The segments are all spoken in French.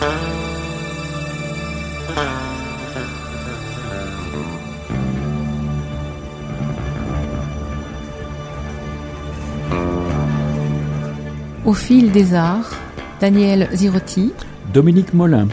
Au fil des arts, Daniel Zirotti, Dominique Molin.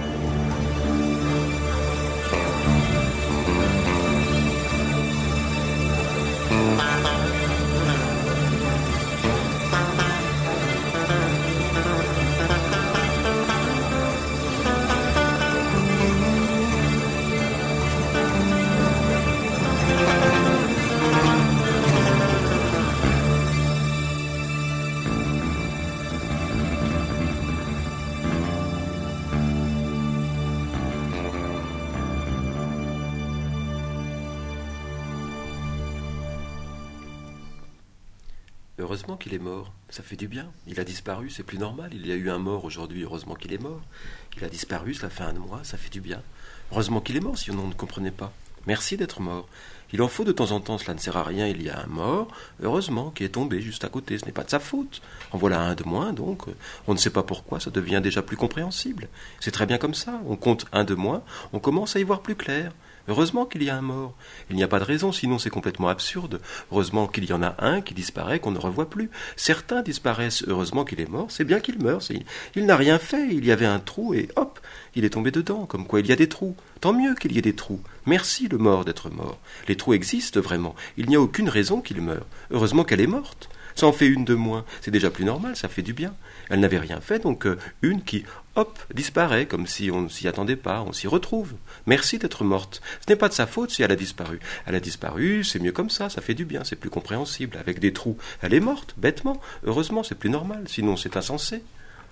Heureusement qu'il est mort, ça fait du bien. Il a disparu, c'est plus normal. Il y a eu un mort aujourd'hui, heureusement qu'il est mort. Il a disparu, cela fait 1 mois, ça fait du bien. Heureusement qu'il est mort, sinon on ne comprenait pas. Merci d'être mort. Il en faut de temps en temps, cela ne sert à rien, il y a un mort, heureusement, qui est tombé juste à côté, ce n'est pas de sa faute. En voilà un de moins, donc, on ne sait pas pourquoi, ça devient déjà plus compréhensible. C'est très bien comme ça, on compte un de moins, on commence à y voir plus clair. Heureusement qu'il y a un mort. Il n'y a pas de raison, sinon c'est complètement absurde. Heureusement qu'il y en a un qui disparaît, qu'on ne revoit plus. Certains disparaissent, heureusement qu'il est mort, c'est bien qu'il meure. Il n'a rien fait, il y avait un trou et hop, il est tombé dedans, comme quoi il y a des trous. Tant mieux qu'il y ait des trous. Merci le mort d'être mort. Les trous existent vraiment, il n'y a aucune raison qu'il meure. Heureusement qu'elle est morte. Ça en fait une de moins, c'est déjà plus normal, ça fait du bien. Elle n'avait rien fait, donc une qui, hop, disparaît, comme si on ne s'y attendait pas, on s'y retrouve. Merci d'être morte. Ce n'est pas de sa faute si elle a disparu. Elle a disparu, c'est mieux comme ça fait du bien, c'est plus compréhensible. Avec des trous, elle est morte, bêtement. Heureusement, c'est plus normal, sinon c'est insensé.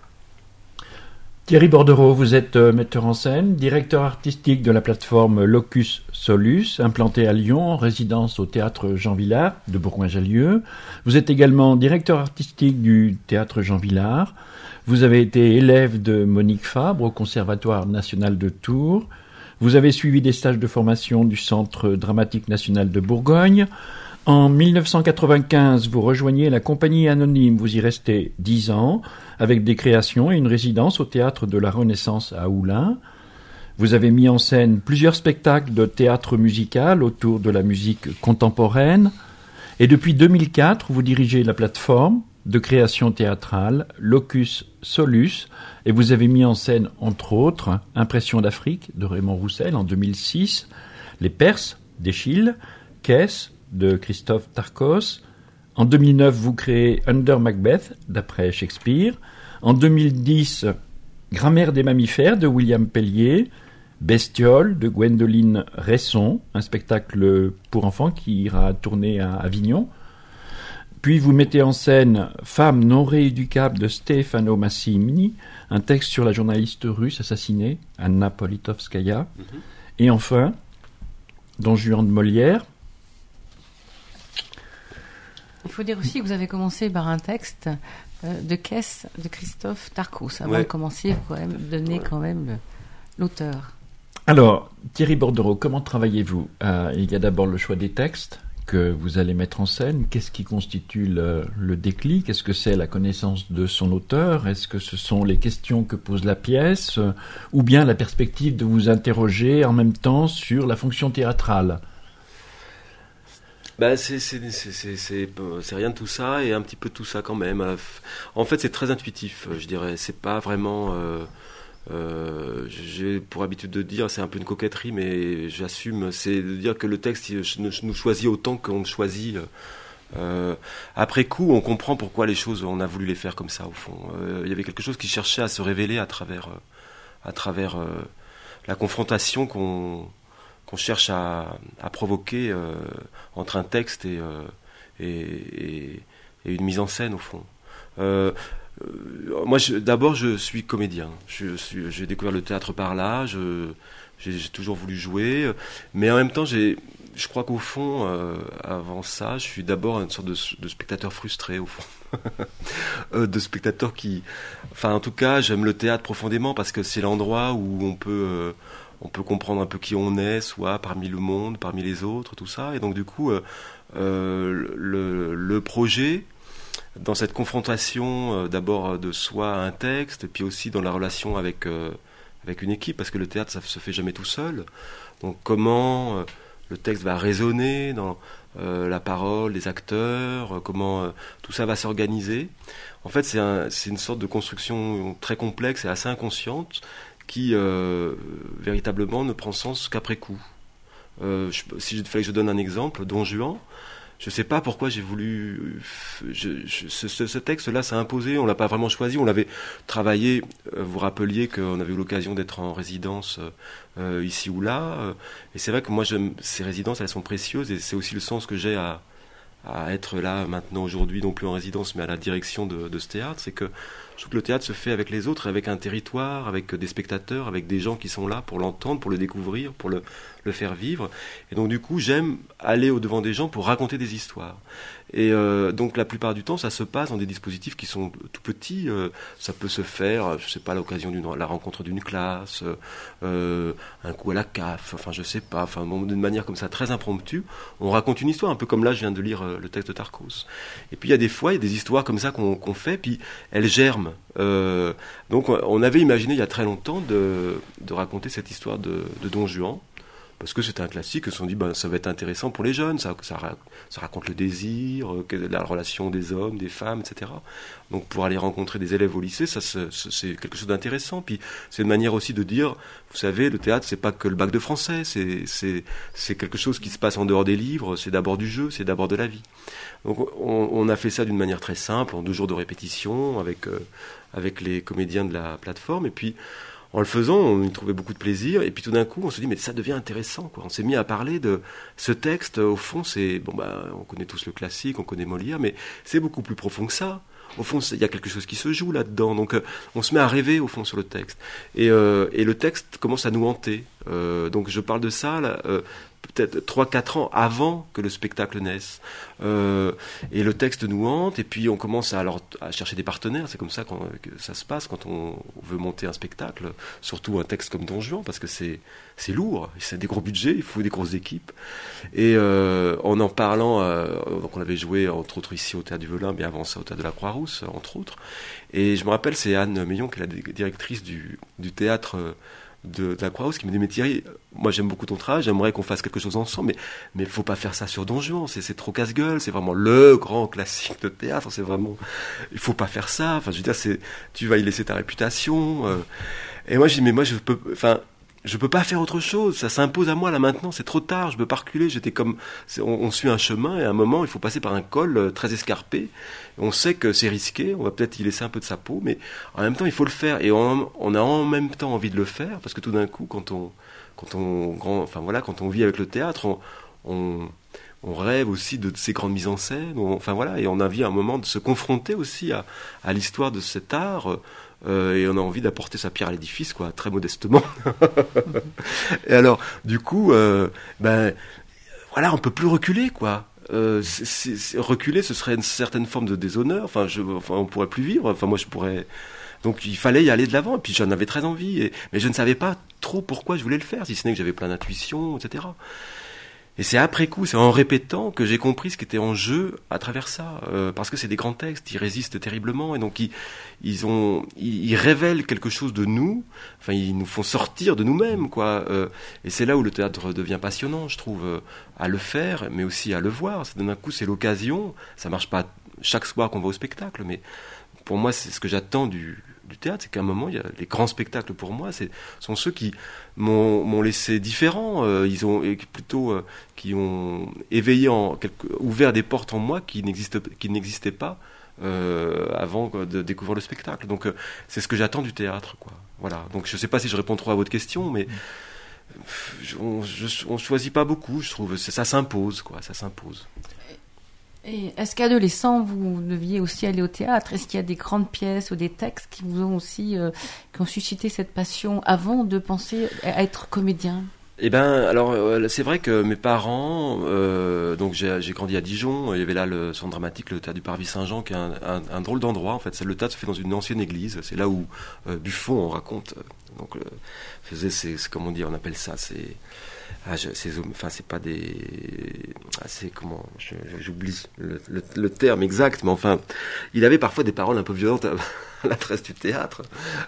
Thierry Bordereau, vous êtes metteur en scène, directeur artistique de la plateforme Locus Solus, implantée à Lyon, en résidence au théâtre Jean Vilar de Bourgoin-Jallieu. Vous êtes également directeur artistique du théâtre Jean Vilar. Vous avez été élève de Monique Fabre au Conservatoire national de Tours. Vous avez suivi des stages de formation du Centre dramatique national de Bourgogne. En 1995, vous rejoignez la Compagnie Anonyme. Vous y restez 10 ans, avec des créations et une résidence au Théâtre de la Renaissance à Oulin. Vous avez mis en scène plusieurs spectacles de théâtre musical autour de la musique contemporaine. Et depuis 2004, vous dirigez la plateforme de création théâtrale Locus Solus. Et vous avez mis en scène, entre autres, Impression d'Afrique de Raymond Roussel en 2006, Les Perses d'Eschyle, Caisse de Christophe Tarkos. En 2009, vous créez Under Macbeth, d'après Shakespeare. En 2010, Grammaire des mammifères de William Pellier. Bestiole de Gwendoline Resson, un spectacle pour enfants qui ira tourner à Avignon. Puis vous mettez en scène Femme non rééducable de Stefano Massimi, un texte sur la journaliste russe assassinée, Anna Politkovskaya. Et enfin, Don Juan de Molière. Il faut dire aussi que vous avez commencé par un texte de Caisse de Christophe Tarkos. Avant de commencer, il faut quand même donner quand même l'auteur. Alors, Thierry Bordereau, comment travaillez-vous ? Il y a d'abord le choix des textes que vous allez mettre en scène. Qu'est-ce qui constitue le déclic ? Est-ce que c'est la connaissance de son auteur ? Est-ce que ce sont les questions que pose la pièce ? Ou bien la perspective de vous interroger en même temps sur la fonction théâtrale ? C'est rien de tout ça et un petit peu de tout ça quand même. En fait, c'est très intuitif, je dirais. C'est pas vraiment... j'ai pour habitude de dire, c'est un peu une coquetterie, mais j'assume, c'est de dire que le texte nous choisit autant qu'on choisit. Après coup, on comprend pourquoi les choses, on a voulu les faire comme ça, au fond. Il y avait quelque chose qui cherchait à se révéler à travers la confrontation qu'on cherche à provoquer entre un texte et une mise en scène, au fond. Moi, d'abord, je suis comédien. J'ai découvert le théâtre par là. J'ai toujours voulu jouer, mais en même temps, je crois qu'au fond, avant ça, je suis d'abord une sorte de spectateur frustré, au fond. De spectateur qui... Enfin, en tout cas, j'aime le théâtre profondément parce que c'est l'endroit où on peut comprendre un peu qui on est, soit parmi le monde, parmi les autres, tout ça. Et donc, du coup, le projet... dans cette confrontation d'abord de soi à un texte, puis aussi dans la relation avec une équipe, parce que le théâtre, ça se fait jamais tout seul. Donc comment le texte va résonner dans la parole des acteurs, comment tout ça va s'organiser. En fait, c'est une sorte de construction très complexe et assez inconsciente qui véritablement ne prend sens qu'après coup. Si il fallait que je donne un exemple, Don Juan, je ne sais pas pourquoi j'ai voulu... Ce texte-là s'est imposé, on ne l'a pas vraiment choisi, on l'avait travaillé, vous rappeliez qu'on avait eu l'occasion d'être en résidence ici ou là, et c'est vrai que moi, ces résidences, elles sont précieuses, et c'est aussi le sens que j'ai à être là maintenant aujourd'hui, non plus en résidence, mais à la direction de ce théâtre, c'est que je trouve que le théâtre se fait avec les autres, avec un territoire, avec des spectateurs, avec des gens qui sont là pour l'entendre, pour le découvrir, pour le faire vivre. Et donc du coup, j'aime aller au-devant des gens pour raconter des histoires. Et donc la plupart du temps, ça se passe dans des dispositifs qui sont tout petits. Ça peut se faire, je sais pas, à l'occasion la rencontre d'une classe, un coup à la CAF, enfin je sais pas, enfin d'une manière comme ça très impromptue, on raconte une histoire, un peu comme là je viens de lire le texte de Tarkos. Et puis il y a des histoires comme ça qu'on fait, puis elles germent. Donc on avait imaginé il y a très longtemps de raconter cette histoire de Don Juan, parce que c'était un classique, ils se sont dit ça va être intéressant pour les jeunes, ça raconte le désir, la relation des hommes, des femmes, etc. Donc pour aller rencontrer des élèves au lycée, c'est quelque chose d'intéressant. Puis c'est une manière aussi de dire, vous savez, le théâtre, c'est pas que le bac de français, c'est quelque chose qui se passe en dehors des livres, c'est d'abord du jeu, c'est d'abord de la vie. Donc on a fait ça d'une manière très simple, en 2 jours de répétition, avec les comédiens de la plateforme, et puis en le faisant, on y trouvait beaucoup de plaisir, et puis tout d'un coup, on se dit, mais ça devient intéressant, quoi. On s'est mis à parler de ce texte, au fond, on connaît tous le classique, on connaît Molière, mais c'est beaucoup plus profond que ça. Au fond, il y a quelque chose qui se joue là-dedans, donc on se met à rêver, au fond, sur le texte. Et le texte commence à nous hanter. Donc je parle de ça, là, peut-être 3-4 ans avant que le spectacle naisse. Et le texte nous hante, et puis on commence à chercher des partenaires. C'est comme ça que ça se passe quand on veut monter un spectacle, surtout un texte comme Don Juan, parce que c'est lourd, c'est des gros budgets, il faut des grosses équipes. Et en parlant, donc on avait joué entre autres ici au Théâtre du Velin, mais avant ça au Théâtre de la Croix-Rousse, entre autres. Et je me rappelle, c'est Anne Meillon, qui est la directrice du théâtre de la Croix-Rousse, qui me dit, mais Thierry, moi j'aime beaucoup ton travail, j'aimerais qu'on fasse quelque chose ensemble, mais faut pas faire ça sur Don Juan, c'est trop casse-gueule, c'est vraiment le grand classique de théâtre, c'est vraiment, il faut pas faire ça, enfin je veux dire, tu vas y laisser ta réputation. Et moi je dis, mais moi je peux pas faire autre chose, ça s'impose à moi là maintenant, c'est trop tard, je peux pas reculer, on suit un chemin, et à un moment il faut passer par un col très escarpé, on sait que c'est risqué, on va peut-être y laisser un peu de sa peau, mais en même temps il faut le faire, et on a en même temps envie de le faire, parce que tout d'un coup quand on vit avec le théâtre, on rêve aussi de ces grandes mises en scène, et on a envie à un moment de se confronter aussi à l'histoire de cet art, et on a envie d'apporter sa pierre à l'édifice, quoi, très modestement. Et alors, du coup, on peut plus reculer, quoi. Reculer, ce serait une certaine forme de déshonneur. On pourrait plus vivre. Moi, je pourrais. Donc, il fallait y aller de l'avant. Et puis, j'en avais très envie. Mais je ne savais pas trop pourquoi je voulais le faire, si ce n'est que j'avais plein d'intuitions, etc. Et c'est après coup, c'est en répétant que j'ai compris ce qui était en jeu à travers ça, parce que c'est des grands textes, ils résistent terriblement, et donc ils révèlent quelque chose de nous, ils nous font sortir de nous-mêmes, quoi. Et c'est là où le théâtre devient passionnant, je trouve, à le faire, mais aussi à le voir. D'un coup, c'est l'occasion. Ça marche pas chaque soir qu'on va au spectacle, mais pour moi, c'est ce que j'attends du théâtre, c'est qu'à un moment, il y a les grands spectacles pour moi, sont ceux qui m'ont laissé différent, qui ont éveillé, ouvert des portes en moi qui n'existaient pas avant de découvrir le spectacle. Donc c'est ce que j'attends du théâtre, quoi. Voilà. Donc je ne sais pas si je réponds trop à votre question, mais on choisit pas beaucoup, je trouve. Ça s'impose, quoi. Ça s'impose. Et est-ce qu'adolescent, vous deviez aussi aller au théâtre ? Est-ce qu'il y a des grandes pièces ou des textes qui vous ont aussi qui ont suscité cette passion avant de penser à être comédien ? Eh ben, alors c'est vrai que mes parents, donc j'ai grandi à Dijon. Il y avait là le centre dramatique, le théâtre du Parvis Saint-Jean, qui est un drôle d'endroit. En fait, le théâtre se fait dans une ancienne église. C'est là où Buffon on raconte. Donc c'est comment dire, on appelle ça, c'est pas des, c'est comment, j'oublie le terme exact, mais enfin, il avait parfois des paroles un peu violentes à l'adresse du théâtre.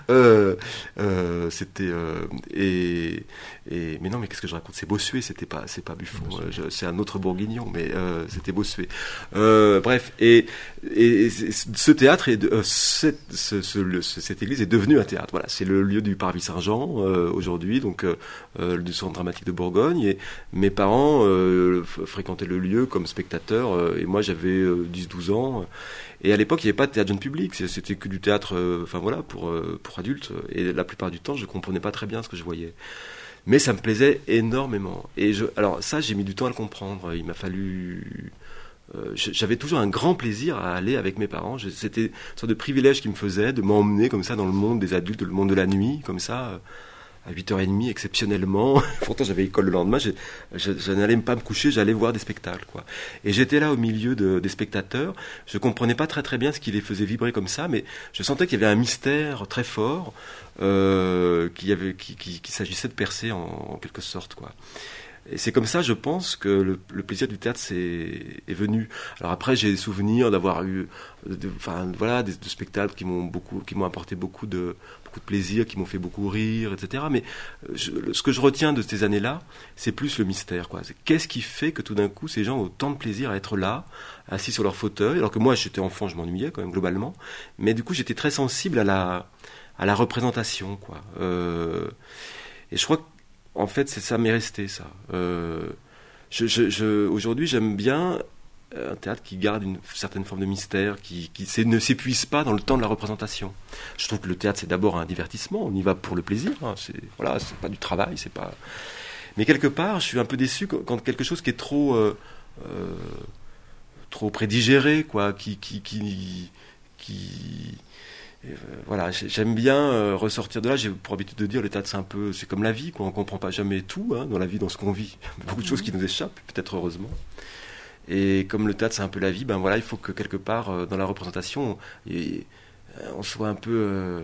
C'était mais non, mais qu'est-ce que je raconte? C'est Bossuet, c'est pas Buffon. C'est un autre Bourguignon, mais c'était Bossuet. Bref, et ce théâtre cette église est devenue un théâtre. Voilà, c'est le lieu du Parvis Saint-Jean aujourd'hui, donc du centre dramatique de Bourgogne. Et mes parents fréquentaient le lieu comme spectateurs, et moi j'avais 10-12 ans. Et à l'époque, il n'y avait pas de théâtre jeune public, c'était que du théâtre, pour adultes. Et la plupart du temps, je comprenais pas très bien ce que je voyais. Mais ça me plaisait énormément. Alors ça, j'ai mis du temps à le comprendre. Il m'a fallu. J'avais toujours un grand plaisir à aller avec mes parents. C'était une sorte de privilège qu'ils me faisaient de m'emmener comme ça dans le monde des adultes, le monde de la nuit, comme ça. À 8h30 exceptionnellement. Pourtant j'avais école le lendemain, je n'allais pas me coucher, j'allais voir des spectacles, quoi. Et j'étais là au milieu des spectateurs. Je comprenais pas très très bien ce qui les faisait vibrer comme ça, mais je sentais qu'il y avait un mystère très fort, qu'il s'agissait de percer en quelque sorte, quoi. Et c'est comme ça, je pense, que le plaisir du théâtre est venu. Alors après, j'ai des souvenirs d'avoir eu, de spectacles qui m'ont apporté beaucoup de plaisir, qui m'ont fait beaucoup rire, etc. Mais ce que je retiens de ces années-là, c'est plus le mystère, quoi. Qu'est-ce qui fait que tout d'un coup, ces gens ont autant de plaisir à être là, assis sur leur fauteuil, alors que moi, j'étais enfant, je m'ennuyais quand même globalement. Mais du coup, j'étais très sensible à la représentation, quoi. Et je crois que en fait, ça m'est resté, ça. Aujourd'hui, j'aime bien un théâtre qui garde une certaine forme de mystère, qui ne s'épuise pas dans le temps de la représentation. Je trouve que le théâtre, c'est d'abord un divertissement. On y va pour le plaisir. Hein. C'est pas du travail, c'est pas. Mais quelque part, je suis un peu déçu quand quelque chose qui est trop prédigéré, quoi, voilà, j'aime bien ressortir de là. J'ai pour habitude de dire le théâtre c'est comme la vie, quoi. On comprend pas jamais tout, hein, dans la vie, dans ce qu'on vit. Il y a beaucoup de choses qui nous échappent, peut-être heureusement. Et comme le théâtre c'est un peu la vie, ben voilà, il faut que quelque part dans la représentation, on soit un peu,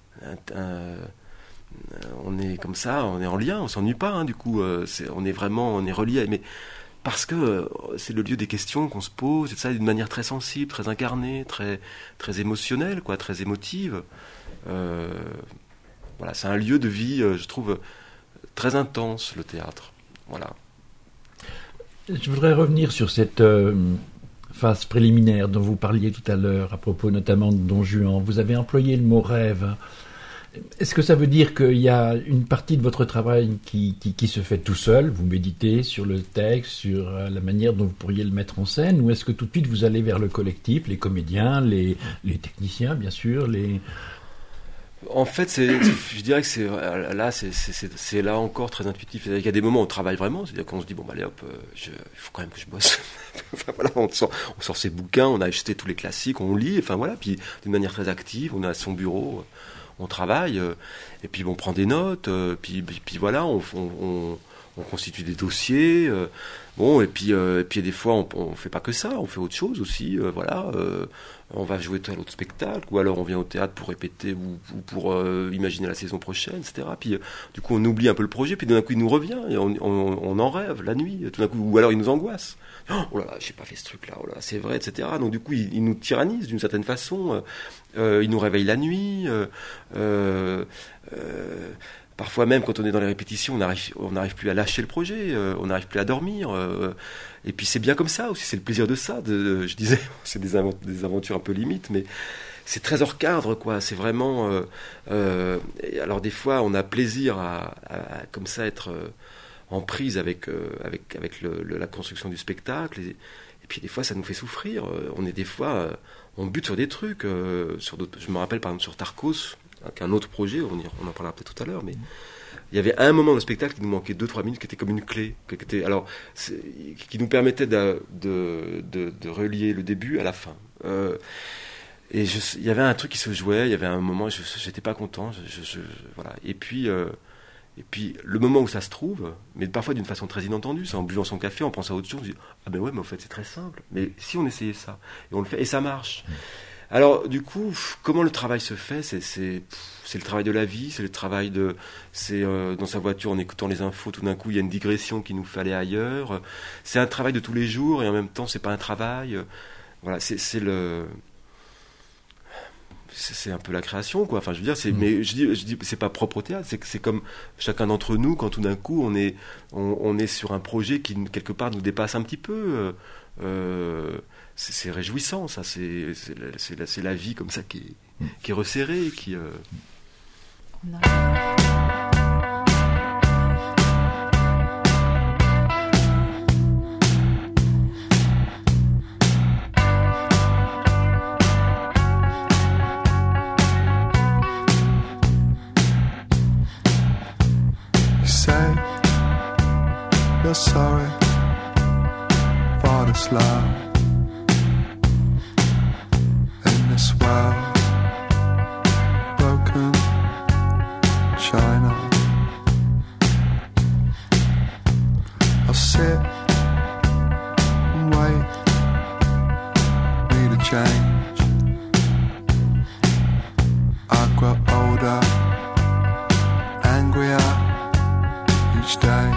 on est comme ça, on est en lien, on s'ennuie pas, hein, du coup, on est relié, mais parce que c'est le lieu des questions qu'on se pose, et ça d'une manière très sensible, très incarnée, très, très émotionnelle, quoi, très émotive. Voilà, c'est un lieu de vie, je trouve, très intense, le théâtre. Voilà. Je voudrais revenir sur cette phase préliminaire dont vous parliez tout à l'heure, à propos notamment de Don Juan. Vous avez employé le mot rêve. Est-ce que ça veut dire qu'il y a une partie de votre travail qui se fait tout seul, vous méditez sur le texte, sur la manière dont vous pourriez le mettre en scène, ou est-ce que tout de suite vous allez vers le collectif, les comédiens, les techniciens, bien sûr, En fait, je dirais que c'est là encore très intuitif. Il y a des moments où on travaille vraiment, c'est-à-dire qu'on se dit, bon, bah, allez hop, il faut quand même que je bosse. Enfin, voilà, on sort ses bouquins, on a acheté tous les classiques, on lit, enfin voilà, puis d'une manière très active, on a son bureau, on travaille, et puis on prend des notes, puis voilà, on constitue des dossiers, bon, et puis des fois on fait pas que ça, on fait autre chose aussi, voilà, on va jouer tel autre spectacle, ou alors on vient au théâtre pour répéter ou pour imaginer la saison prochaine, etc. Puis du coup on oublie un peu le projet, puis d'un coup il nous revient, et on en rêve la nuit, tout d'un coup, ou alors il nous angoisse. Oh là là, j'ai pas fait ce truc-là, oh là, c'est vrai, etc. Donc du coup il nous tyrannise d'une certaine façon, il nous réveille la nuit, parfois même quand on est dans les répétitions, on n'arrive plus à lâcher le projet, on n'arrive plus à dormir. Et puis c'est bien comme ça aussi, c'est le plaisir de ça. Je disais, c'est des aventures un peu limites, mais c'est très hors cadre, quoi. C'est vraiment. Alors des fois, on a plaisir à comme ça être en prise avec la construction du spectacle. Et puis des fois, ça nous fait souffrir. On est des fois, on bute sur des trucs, sur d'autres. Je me rappelle par exemple sur Tarkos, un autre projet, on en parlera peut-être tout à l'heure, mais il y avait un moment dans le spectacle qui nous manquait 2-3 minutes, qui était comme une clé, qui nous permettait de relier le début à la fin. Et il y avait un truc qui se jouait, il y avait un moment, j'étais pas content, voilà. Et puis Et puis, le moment où ça se trouve, mais parfois d'une façon très inattendue, c'est en buvant son café, on pense à autre chose, on se dit « Ah ben ouais, mais en fait, c'est très simple. Mais si on essayait ça, et on le fait, et ça marche. » Alors, du coup, comment le travail se fait ? C'est le travail de la vie, c'est le travail de... C'est dans sa voiture, en écoutant les infos, tout d'un coup, il y a une digression qui nous fait aller ailleurs. C'est un travail de tous les jours, et en même temps, c'est pas un travail. Voilà, c'est un peu la création, quoi. Enfin, je veux dire, mais je dis, c'est pas propre au théâtre. C'est comme chacun d'entre nous quand tout d'un coup on est sur un projet qui quelque part nous dépasse un petit peu. C'est réjouissant, ça. C'est la vie comme ça qui est resserrée, qui. You're sorry for this love in this world, broken china. I'll sit and wait, need a change. I grow older, angrier each day.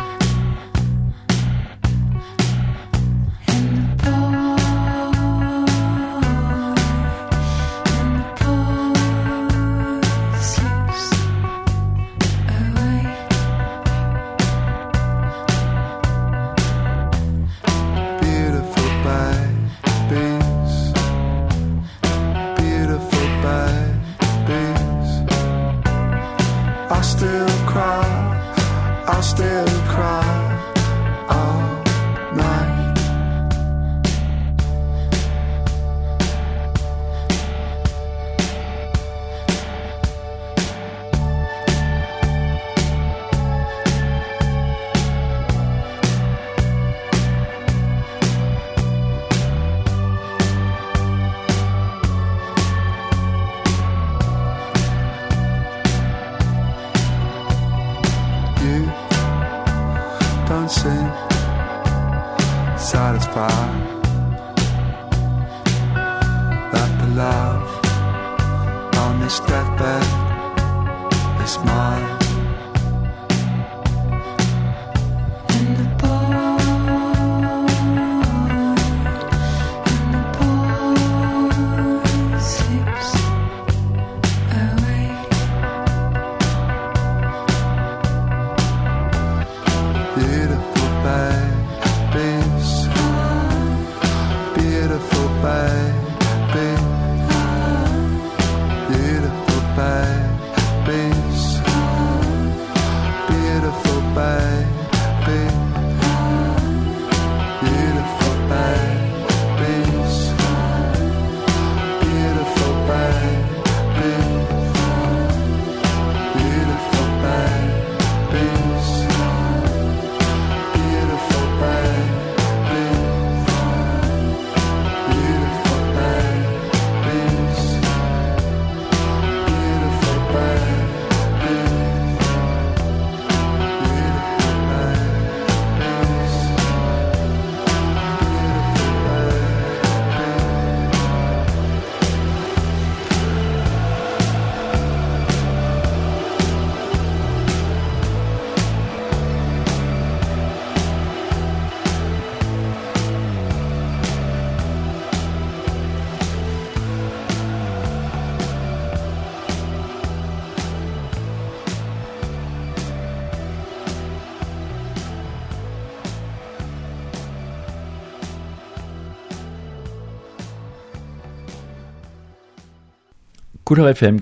Couleur FM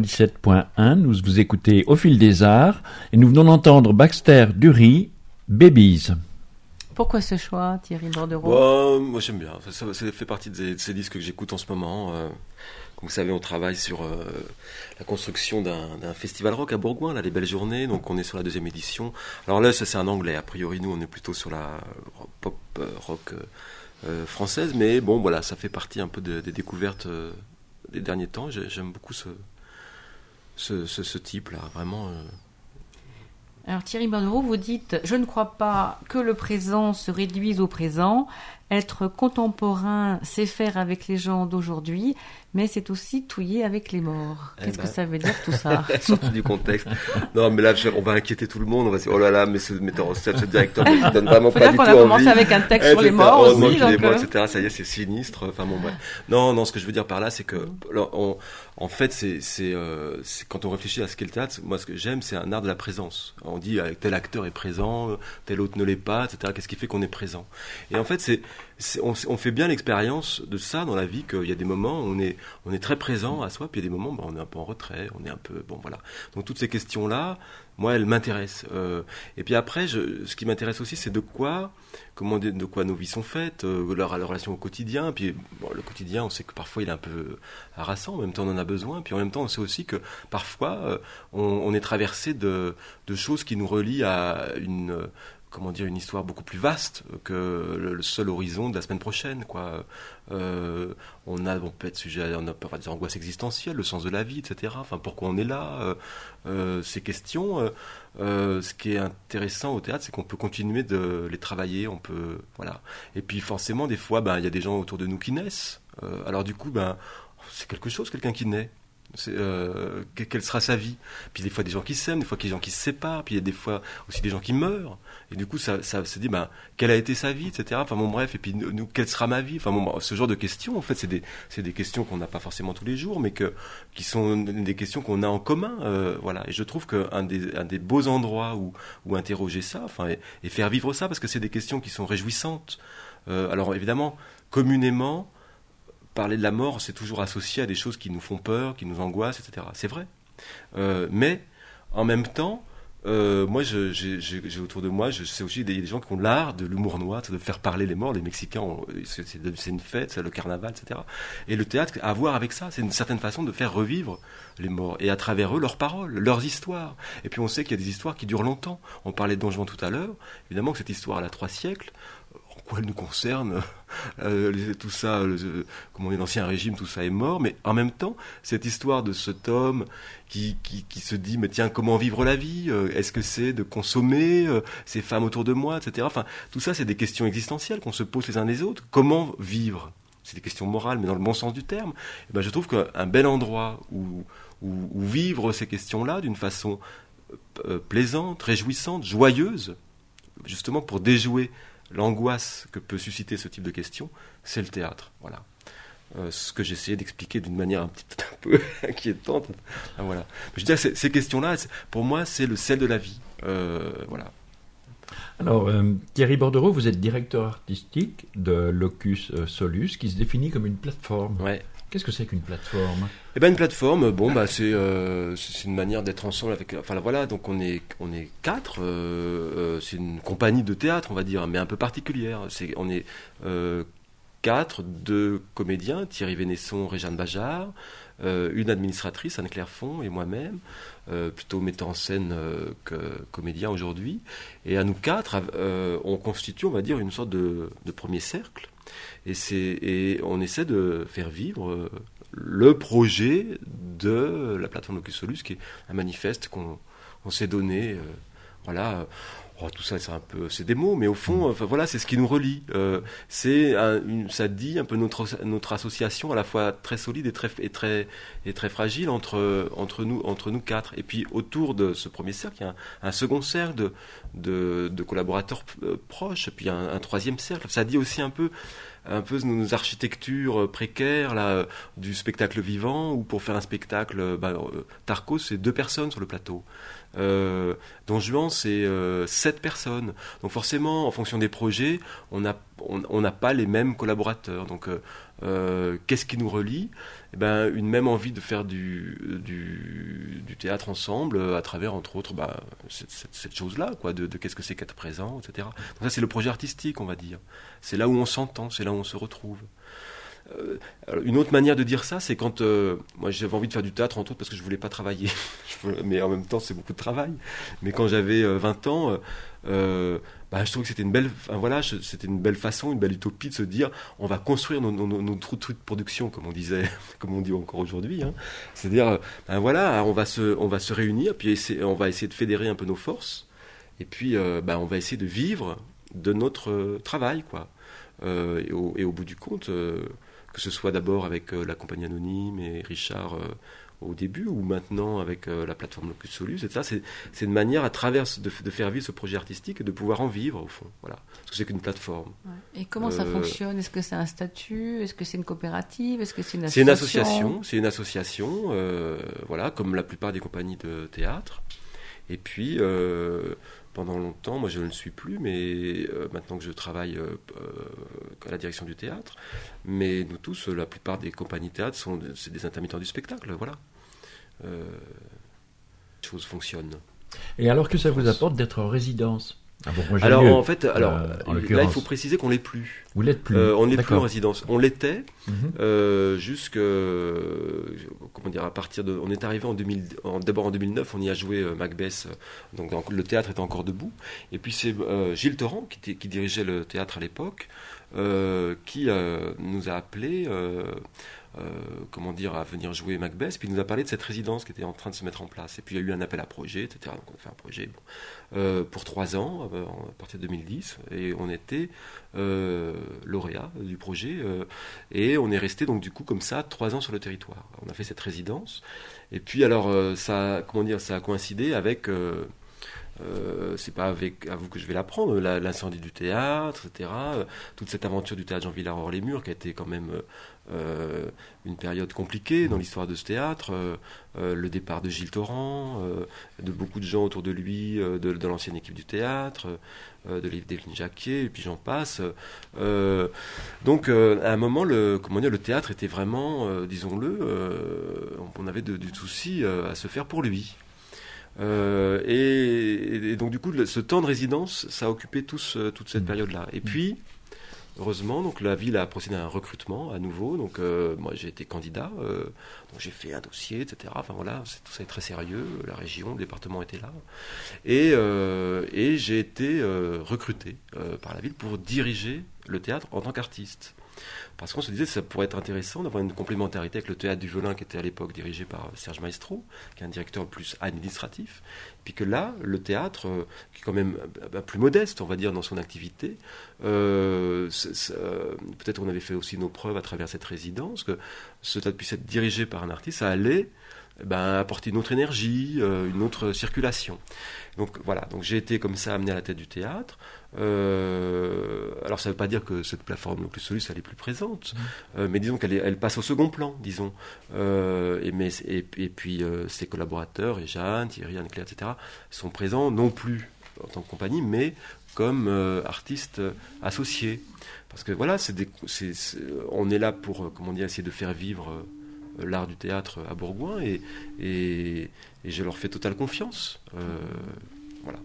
97.1, nous vous écoutez Au fil des arts et nous venons d'entendre Baxter Dury, Babies. Pourquoi ce choix, Thierry Bordereau ? Moi j'aime bien, ça fait partie de ces disques que j'écoute en ce moment. Comme vous savez, on travaille sur la construction d'un festival rock à Bourgoin, là, les Belles Journées, donc on est sur la 2e édition. Alors là, ça c'est un anglais, a priori nous on est plutôt sur la pop rock française, mais bon voilà, ça fait partie un peu des découvertes des derniers temps. J'aime beaucoup ce type-là, vraiment Alors Thierry Bordereau, vous dites « Je ne crois pas que le présent se réduise au présent. Être contemporain, c'est faire avec les gens d'aujourd'hui, mais c'est aussi touiller avec les morts. » Qu'est-ce que ça veut dire tout ça? Surtout du contexte. Non, mais là, on va inquiéter tout le monde. On va se dire, oh là là, mais ce metteur en scène, ce directeur, il donne vraiment pas du tout envie. Faut dire qu'on a commencé avec un texte sur les morts aussi. Donc, les morts, etc. Ça y est, c'est sinistre. Enfin bon, bref. Non, ce que je veux dire par là, c'est que, en fait, c'est quand on réfléchit à ce qu'est le théâtre, moi, ce que j'aime, c'est un art de la présence. On dit, tel acteur est présent, tel autre ne l'est pas, etc. Qu'est-ce qui fait qu'on est présent? Et en fait, on fait bien l'expérience de ça dans la vie, qu'il y a des moments où on est très présent à soi, puis il y a des moments où on est un peu en retrait, on est un peu, bon voilà. Donc toutes ces questions-là, moi, elles m'intéressent. Et puis après, ce qui m'intéresse aussi, c'est de quoi nos vies sont faites, leur relation au quotidien. Puis bon, le quotidien, on sait que parfois il est un peu harassant, en même temps on en a besoin. Puis en même temps, on sait aussi que parfois on est traversé de choses qui nous relient à une histoire beaucoup plus vaste que le seul horizon de la semaine prochaine, quoi. On peut être sujet on peut avoir des angoisses existentielles, le sens de la vie, etc. Enfin, pourquoi on est là, ces questions. Ce qui est intéressant au théâtre, c'est qu'on peut continuer de les travailler, voilà. Et puis forcément, des fois, il y a des gens autour de nous qui naissent. Alors du coup, c'est quelque chose, quelqu'un qui naît. Quelle sera sa vie? Puis des fois des gens qui s'aiment, des fois des gens qui se séparent, puis il y a des fois aussi des gens qui meurent, et du coup ça se dit quelle a été sa vie, etc. Enfin bon bref, et puis nous quelle sera ma vie? Enfin bon, ce genre de questions, en fait, c'est des questions qu'on n'a pas forcément tous les jours, mais qui sont des questions qu'on a en commun, voilà. Et je trouve qu'un des beaux endroits où interroger ça, enfin et faire vivre ça, parce que c'est des questions qui sont réjouissantes. Alors évidemment, communément, parler de la mort, c'est toujours associé à des choses qui nous font peur, qui nous angoissent, etc. C'est vrai. Mais, en même temps, moi, j'ai autour de moi, je sais aussi des gens qui ont l'art de l'humour noir, de faire parler les morts. Les Mexicains, c'est une fête, c'est le carnaval, etc. Et le théâtre a à voir avec ça. C'est une certaine façon de faire revivre les morts. Et à travers eux, leurs paroles, leurs histoires. Et puis on sait qu'il y a des histoires qui durent longtemps. On parlait de Don Juan tout à l'heure. Évidemment que cette histoire, elle a 3 siècles. En quoi elle nous concerne, tout ça, comme on est d'Ancien Régime, tout ça est mort, mais en même temps, cette histoire de cet homme qui se dit, mais tiens, comment vivre la vie? Est-ce que c'est de consommer ces femmes autour de moi, etc. Enfin, tout ça, c'est des questions existentielles qu'on se pose les uns les autres. Comment vivre? C'est des questions morales, mais dans le bon sens du terme. Et je trouve qu'un bel endroit où vivre ces questions-là d'une façon plaisante, réjouissante, joyeuse, justement pour déjouer l'angoisse que peut susciter ce type de questions, c'est le théâtre. Voilà. Ce que j'essayais d'expliquer d'une manière un peu inquiétante. Voilà. Je veux dire, ces questions-là, pour moi, c'est le sel de la vie. Voilà. Alors, Thierry Bordereau, vous êtes directeur artistique de Locus Solus, qui se définit comme une plateforme. Ouais. Qu'est-ce que c'est qu'une plateforme? Une plateforme, c'est une manière d'être ensemble avec. Enfin voilà, donc on est 4. C'est une compagnie de théâtre, on va dire, mais un peu particulière. On est 4, 2 comédiens, Thierry Vénesson, Réjeanne Bajard, une administratrice, Anne-Claire Font, et moi-même, plutôt metteur en scène que comédien aujourd'hui. Et à nous 4, on constitue, on va dire, une sorte de premier cercle. Et on essaie de faire vivre le projet de la plateforme Locus Solus, qui est un manifeste qu'on s'est donné. Voilà. Tout ça, c'est des mots, mais au fond, voilà, c'est ce qui nous relie. Ça dit un peu notre association, à la fois très solide et très fragile entre nous 4. Et puis autour de ce premier cercle, il y a un second cercle de collaborateurs proches, et puis un troisième cercle. Ça dit aussi un peu nos architectures précaires là, du spectacle vivant, ou pour faire un spectacle, Tarkos, c'est 2 personnes sur le plateau. Don Juan, c'est 7 personnes. Donc forcément, en fonction des projets, on n'a pas les mêmes collaborateurs. Donc qu'est-ce qui nous relie? Une même envie de faire du théâtre ensemble, à travers, entre autres, cette chose-là, quoi, de qu'est-ce que c'est qu'être présent, etc. Donc ça, c'est le projet artistique, on va dire. C'est là où on s'entend, c'est là où on se retrouve. Alors, une autre manière de dire ça, c'est quand moi j'avais envie de faire du théâtre, entre autres parce que je voulais pas travailler, mais en même temps c'est beaucoup de travail. Mais quand j'avais 20 ans, je trouvais que c'était c'était une belle façon, une belle utopie de se dire, on va construire nos trucs de production, comme on disait, comme on dit encore aujourd'hui. C'est-à-dire, on va se réunir, puis on va essayer de fédérer un peu nos forces. Et puis, on va essayer de vivre de notre travail, quoi. Et au bout du compte, que ce soit d'abord avec la compagnie anonyme et Richard au début, ou maintenant avec la plateforme Locus Solus, etc. C'est une manière à travers de faire vivre ce projet artistique et de pouvoir en vivre, au fond. Voilà. Parce que c'est qu'une plateforme. Ouais. Et comment ça fonctionne? Est-ce que c'est un statut? Est-ce que c'est une coopérative? Est-ce que c'est une association? C'est une association, voilà, comme la plupart des compagnies de théâtre. Et puis, pendant longtemps, moi je ne le suis plus, mais maintenant que je travaille à la direction du théâtre, mais nous tous, la plupart des compagnies de théâtre, c'est des intermittents du spectacle, voilà. Les choses fonctionnent. Et alors que ça vous apporte d'être en résidence? Alors en fait, là il faut préciser qu'on l'est plus. Vous l'êtes plus. On n'est plus en résidence. On l'était jusque à partir de. On est arrivé d'abord en 2009. On y a joué Macbeth. Donc le théâtre était encore debout. Et puis c'est Gilles Torrent qui dirigeait le théâtre à l'époque qui nous a appelés. À venir jouer Macbeth, puis il nous a parlé de cette résidence qui était en train de se mettre en place. Et puis il y a eu un appel à projet, etc. Donc on a fait un projet pour 3 ans, à partir de 2010, et on était lauréat du projet, et on est resté donc du coup comme ça 3 ans sur le territoire. On a fait cette résidence, et puis alors ça a coïncidé avec... c'est pas à vous que je vais l'apprendre, l'incendie du théâtre, etc. Toute cette aventure du théâtre Jean Villard-Hors-les-Murs qui a été quand même une période compliquée dans l'histoire de ce théâtre, le départ de Gilles Torrent, de beaucoup de gens autour de lui, de l'ancienne équipe du théâtre, de d'Evelyne Jacquier, et puis j'en passe. Donc à un moment, le théâtre était vraiment, disons-le, on avait du souci à se faire pour lui. Et donc du coup ce temps de résidence ça a occupé toute cette période là, et puis heureusement donc la ville a procédé à un recrutement à nouveau, donc moi j'ai été candidat, donc j'ai fait un dossier, etc. Enfin voilà, tout ça est très sérieux, la région, le département était là, et j'ai été recruté par la ville pour diriger le théâtre en tant qu'artiste. Parce qu'on se disait que ça pourrait être intéressant d'avoir une complémentarité avec le théâtre du Velin qui était à l'époque dirigé par Serge Maestro, qui est un directeur plus administratif, puis que là, le théâtre, qui est quand même plus modeste, on va dire, dans son activité, peut-être on avait fait aussi nos preuves à travers cette résidence, que ce théâtre puisse être dirigé par un artiste, ça allait apporter une autre énergie, une autre circulation. Donc voilà, donc j'ai été comme ça amené à la tête du théâtre. Alors ça ne veut pas dire que cette plateforme Locus Solus elle est plus présente, mais disons qu'elle passe au second plan, disons. Et puis ses collaborateurs, et Jeanne, Thierry, Anne-Claire, etc., sont présents non plus en tant que compagnie, mais comme artistes associés. Parce que voilà, on est là pour essayer de faire vivre l'art du théâtre à Bourgoin, et je leur fais totale confiance. Voilà.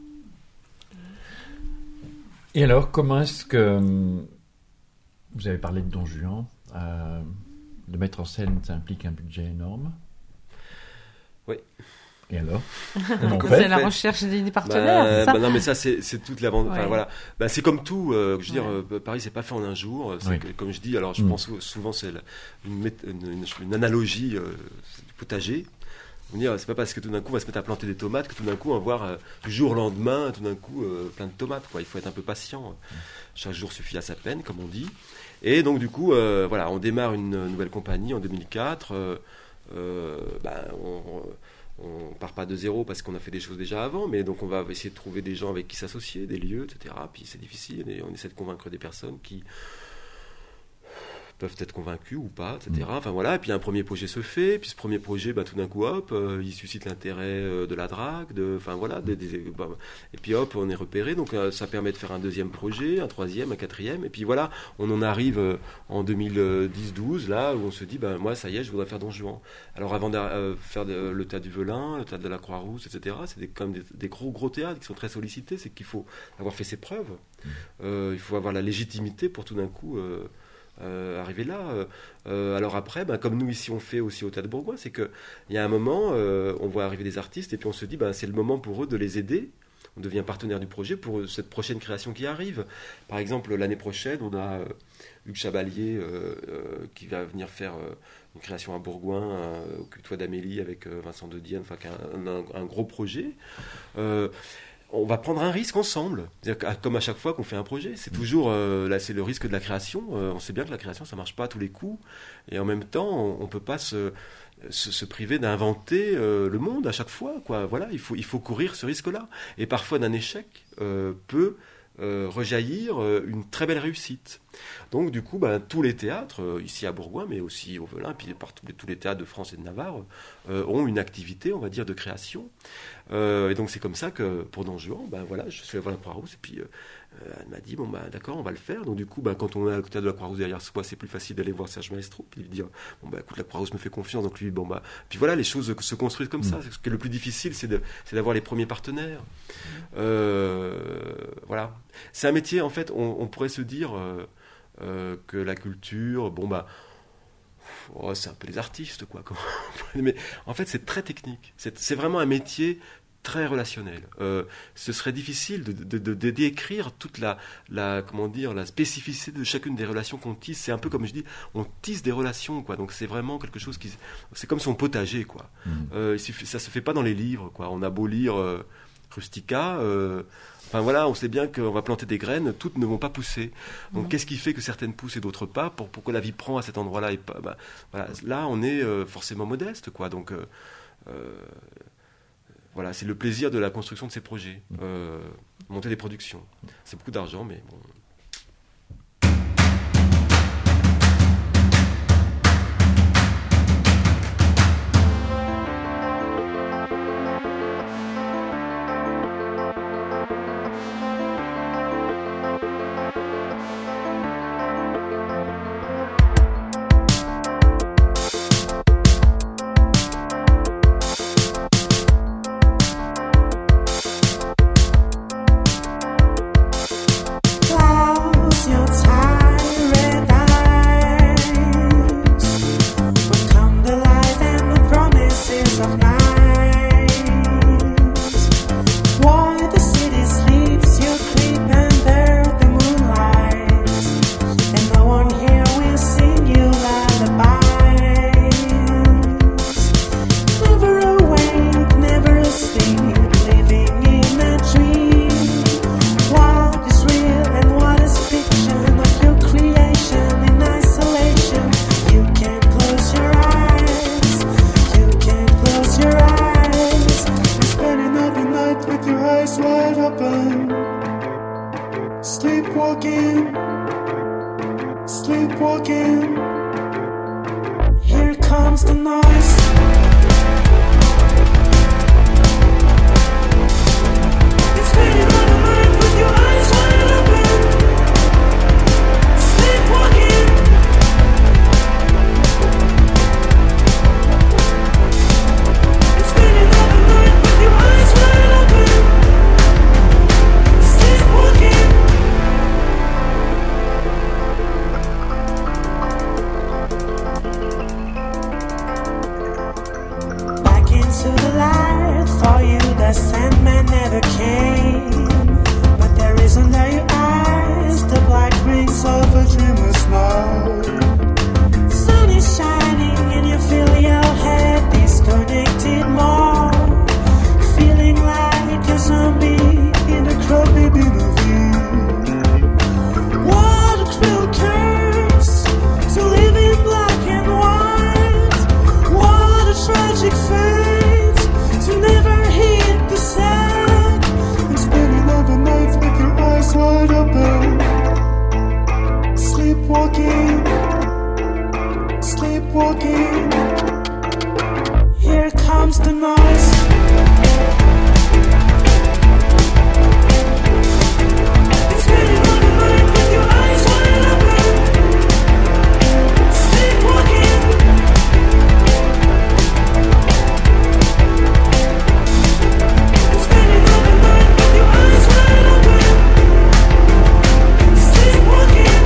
Et alors, comment est-ce que... Vous avez parlé de Don Juan. De mettre en scène, ça implique un budget énorme. Oui. Et alors c'est la recherche des partenaires, c'est ça? Non, mais ça, c'est toute l'aventure. Enfin, voilà. C'est comme tout. Je veux dire, Paris, c'est pas fait en un jour. Comme je dis, alors je pense souvent, c'est une analogie du potager. On va dire, c'est pas parce que tout d'un coup on va se mettre à planter des tomates que tout d'un coup on va voir du jour au lendemain tout d'un coup plein de tomates, quoi. Il faut être un peu patient. Chaque jour suffit à sa peine, comme on dit. Et donc du coup, voilà, on démarre une nouvelle compagnie en 2004. On part pas de zéro parce qu'on a fait des choses déjà avant, mais donc on va essayer de trouver des gens avec qui s'associer, des lieux, etc. Puis c'est difficile et on essaie de convaincre des personnes qui peuvent être convaincus ou pas, etc. Enfin voilà, et puis un premier projet se fait, puis ce premier projet, tout d'un coup, hop, il suscite l'intérêt de la DRAC, enfin voilà, et puis hop, on est repéré, donc ça permet de faire un deuxième projet, un troisième, un quatrième, et puis voilà, on en arrive en 2010-12, là, où on se dit, moi, ça y est, je voudrais faire Don Juan. Alors avant de faire le théâtre du Velin, le théâtre de la Croix-Rousse, etc., c'est quand même des gros théâtres qui sont très sollicités, c'est qu'il faut avoir fait ses preuves, il faut avoir la légitimité pour tout d'un coup... arriver là. Alors après, comme nous ici on fait aussi au Théâtre de Bourgoin, c'est qu'il y a un moment, on voit arriver des artistes et puis on se dit c'est le moment pour eux de les aider. On devient partenaire du projet pour cette prochaine création qui arrive. Par exemple, l'année prochaine, on a Hugues Chabalier qui va venir faire une création à Bourgoin, Occupe-toi d'Amélie avec Vincent de Dienne, enfin un gros projet. on va prendre un risque ensemble. C'est-à-dire comme à chaque fois qu'on fait un projet, c'est toujours là, c'est le risque de la création. On sait bien que la création, ça marche pas à tous les coups, et en même temps, on peut pas se priver d'inventer le monde à chaque fois, quoi. Voilà, il faut courir ce risque-là. Et parfois, d'un échec peut rejaillir une très belle réussite. Donc du coup, tous les théâtres, ici à Bourgoin, mais aussi au Velin, puis partout, tous les théâtres de France et de Navarre, ont une activité, on va dire, de création. Et donc c'est comme ça que, pour Don Juan, voilà, je suis allé voir la Croix-Rousse, et puis elle m'a dit, d'accord, on va le faire. Donc du coup, quand on a le théâtre de la Croix-Rousse derrière soi, c'est plus facile d'aller voir Serge Maestro, puis lui dire, écoute, la Croix-Rousse me fait confiance, donc lui, puis voilà, les choses se construisent comme ça. Ce qui est le plus difficile, c'est d'avoir les premiers partenaires. Voilà. C'est un métier, en fait, on pourrait se dire que la culture, c'est un peu les artistes, quoi. Mais en fait, c'est très technique. C'est vraiment un métier très relationnel. Ce serait difficile de décrire toute la spécificité de chacune des relations qu'on tisse. C'est un peu comme je dis, on tisse des relations, quoi. Donc c'est vraiment quelque chose c'est comme son potager, quoi. Ça se fait pas dans les livres, quoi. On a beau lire Rustica, enfin voilà, on sait bien qu'on va planter des graines, toutes ne vont pas pousser. Donc qu'est-ce qui fait que certaines poussent et d'autres pas, pour que la vie prend à cet endroit-là et pas, voilà, là on est forcément modeste, quoi. Donc voilà, c'est le plaisir de la construction de ces projets, monter des productions. C'est beaucoup d'argent, mais bon. Sleepwalking. Here comes the noise. It's fading on the mind with your eyes wide open. Sleepwalking. It's fading on the mind with your eyes wide open. Sleepwalking. Back into the light, for you the Sandman never came. But there is under your eyes the black rings of a dreamless night. The sun is shining and you feel your head disconnected more. Feeling like a zombie in a crappy movie. What a cruel curse to live in black and white. What a tragic fate to never hit the sand. And spending all the nights with your eyes wide open. Sleepwalking, sleepwalking. Here comes the noise. It's fading on the mind with your eyes wide open. Sleepwalking. It's fading on the mind with your eyes wide open. Sleepwalking.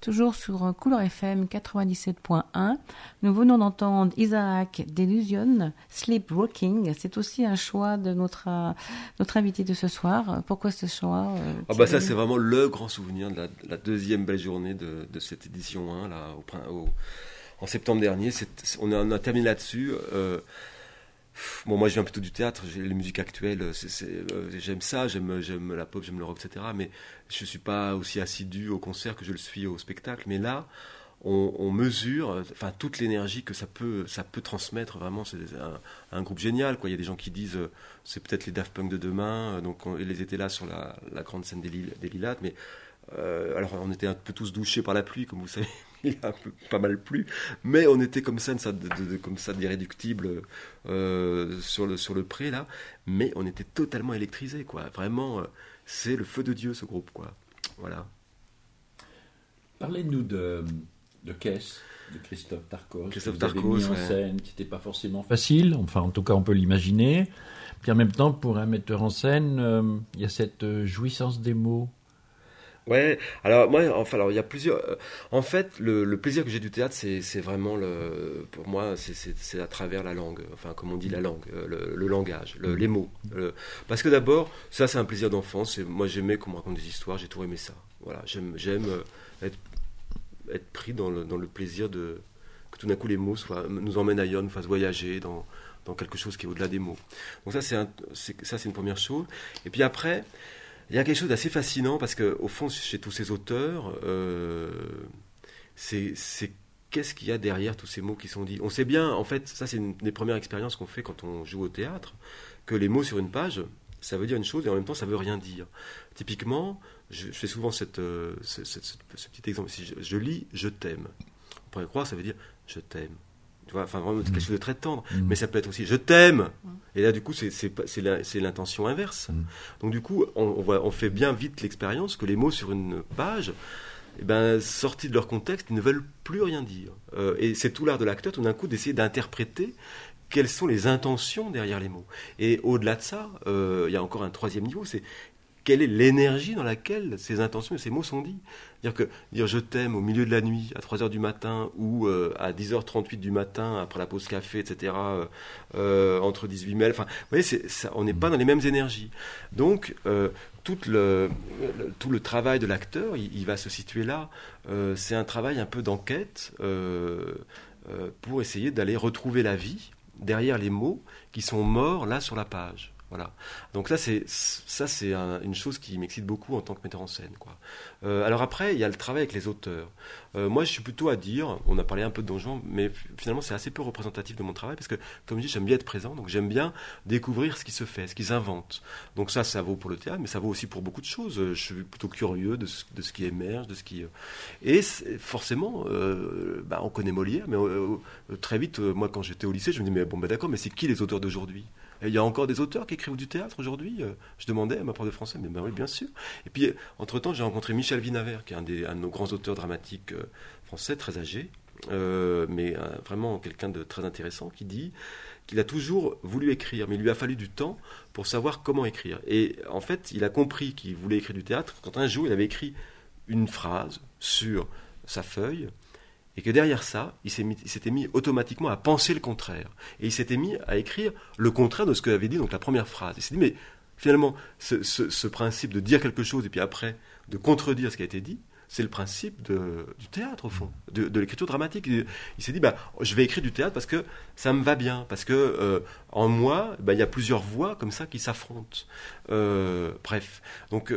toujours sur Couleur FM 97.1. Nous venons d'entendre Isaac Delusion, Sleepwalking. C'est aussi un choix de notre invité de ce soir. Pourquoi ce choix Ça, c'est vraiment le grand souvenir de la deuxième belle journée de cette édition 1, là, en septembre dernier. On a terminé là-dessus. Moi je viens plutôt du théâtre, j'ai les musiques actuelles, j'aime ça, j'aime la pop, j'aime le rock, etc. Mais je ne suis pas aussi assidu au concert que je le suis au spectacle. Mais là, on mesure toute l'énergie que ça peut transmettre. Vraiment, c'est un groupe génial, quoi. Il y a des gens qui disent c'est peut-être les Daft Punk de demain. Donc ils étaient là sur la grande scène des Lilas. Mais alors on était un peu tous douchés par la pluie, comme vous savez. Il a pas mal plu, mais on était comme ça, d'irréductible sur le pré là, mais on était totalement électrisés, quoi. Vraiment, c'est le feu de Dieu, ce groupe, quoi. Voilà. Parlez-nous de Kess, de Christophe Darcos. Christophe Darcos, mis en ouais. scène, c'était pas forcément facile, enfin en tout cas on peut l'imaginer. Puis en même temps, pour un metteur en scène, il y a cette jouissance des mots. Ouais, alors moi, il y a plusieurs. En fait, le plaisir que j'ai du théâtre, c'est vraiment pour moi, c'est à travers la langue. Enfin, comme on dit, la langue, le langage, les mots. Parce que d'abord, ça, c'est un plaisir d'enfance. Moi, j'aimais qu'on me raconte des histoires. J'ai toujours aimé ça. Voilà, j'aime être pris dans le plaisir que tout d'un coup les mots nous emmènent ailleurs, nous fassent voyager dans quelque chose qui est au-delà des mots. Donc ça, c'est une première chose. Et puis après. Il y a quelque chose d'assez fascinant parce qu'au fond, chez tous ces auteurs, c'est qu'est-ce qu'il y a derrière tous ces mots qui sont dits. On sait bien, en fait, ça c'est une des premières expériences qu'on fait quand on joue au théâtre, que les mots sur une page, ça veut dire une chose et en même temps ça veut rien dire. Typiquement, je fais souvent ce petit exemple. Si je lis « je t'aime », on pourrait croire que ça veut dire « je t'aime ». Tu vois, enfin vraiment quelque chose de très tendre, mais ça peut être aussi je t'aime, et là du coup c'est l'intention inverse. Donc du coup on fait bien vite l'expérience que les mots sur une page, sortis de leur contexte, ils ne veulent plus rien dire, et c'est tout l'art de l'acteur tout d'un coup d'essayer d'interpréter quelles sont les intentions derrière les mots. Et au-delà de ça, il y a encore un troisième niveau, c'est quelle est l'énergie dans laquelle ces intentions et ces mots sont dits. Dire je t'aime au milieu de la nuit, à 3h du matin, ou à 10h38 du matin, après la pause café, etc., entre 18 mails, enfin, vous voyez, on n'est pas dans les mêmes énergies. Donc, tout le travail de l'acteur, il va se situer là. C'est un travail un peu d'enquête pour essayer d'aller retrouver la vie derrière les mots qui sont morts là sur la page. Voilà. Donc c'est une chose qui m'excite beaucoup en tant que metteur en scène, quoi. Alors après, il y a le travail avec les auteurs. Moi, je suis plutôt à dire, on a parlé un peu de Don Juan, mais finalement, c'est assez peu représentatif de mon travail parce que, comme je dis, j'aime bien être présent, donc j'aime bien découvrir ce qui se fait, ce qu'ils inventent. Donc ça vaut pour le théâtre, mais ça vaut aussi pour beaucoup de choses. Je suis plutôt curieux de ce qui émerge, de ce qui... Et forcément, on connaît Molière, mais très vite, moi, quand j'étais au lycée, je me dis, d'accord, mais c'est qui les auteurs d'aujourd'hui ? Et il y a encore des auteurs qui écrivent du théâtre aujourd'hui. Je demandais à ma prof de français, mais oui, bien sûr. Et puis, entre-temps, j'ai rencontré Michel Vinavert, qui est un de nos grands auteurs dramatiques français, très âgé, mais vraiment quelqu'un de très intéressant, qui dit qu'il a toujours voulu écrire, mais il lui a fallu du temps pour savoir comment écrire. Et en fait, il a compris qu'il voulait écrire du théâtre quand un jour, il avait écrit une phrase sur sa feuille, et que derrière ça, il s'était mis automatiquement à penser le contraire. Et il s'était mis à écrire le contraire de ce que avait dit donc la première phrase. Il s'est dit, mais finalement, ce principe de dire quelque chose et puis après de contredire ce qui a été dit, c'est le principe du théâtre, au fond, de l'écriture dramatique. Il s'est dit, je vais écrire du théâtre parce que ça me va bien, parce que en moi, il y a plusieurs voix comme ça qui s'affrontent. Bref. Donc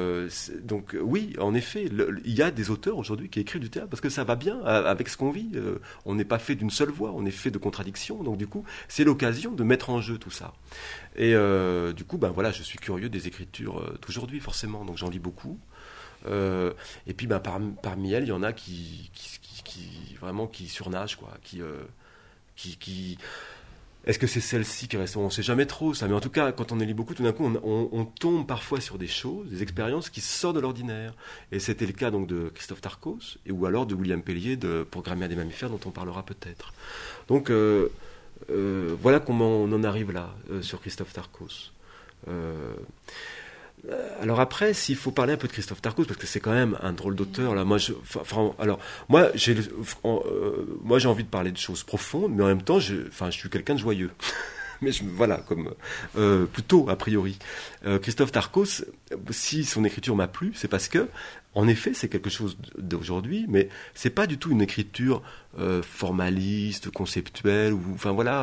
oui, en effet, il y a des auteurs aujourd'hui qui écrivent du théâtre parce que ça va bien avec ce qu'on vit. On n'est pas fait d'une seule voix, on est fait de contradictions. Donc du coup, c'est l'occasion de mettre en jeu tout ça. Et du coup, je suis curieux des écritures d'aujourd'hui, forcément. Donc j'en lis beaucoup. Et puis parmi elles, il y en a qui vraiment qui surnagent, quoi, qui est-ce que c'est celle-ci qui reste, on ne sait jamais trop ça, mais en tout cas quand on en lit beaucoup, tout d'un coup on tombe parfois sur des choses, des expériences qui sortent de l'ordinaire, et c'était le cas donc de Christophe Darcos ou alors de William Pellier pour Grammaire des mammifères, dont on parlera peut-être. Donc voilà comment on en arrive là sur Christophe Darcos. Alors après, s'il faut parler un peu de Christophe Tarcos, parce que c'est quand même un drôle d'auteur, là, moi j'ai envie de parler de choses profondes, mais en même temps, je suis quelqu'un de joyeux. Mais voilà, plutôt a priori. Christophe Tarcos, si son écriture m'a plu, c'est parce que, en effet, c'est quelque chose d'aujourd'hui, mais c'est pas du tout une écriture formaliste, conceptuelle, ou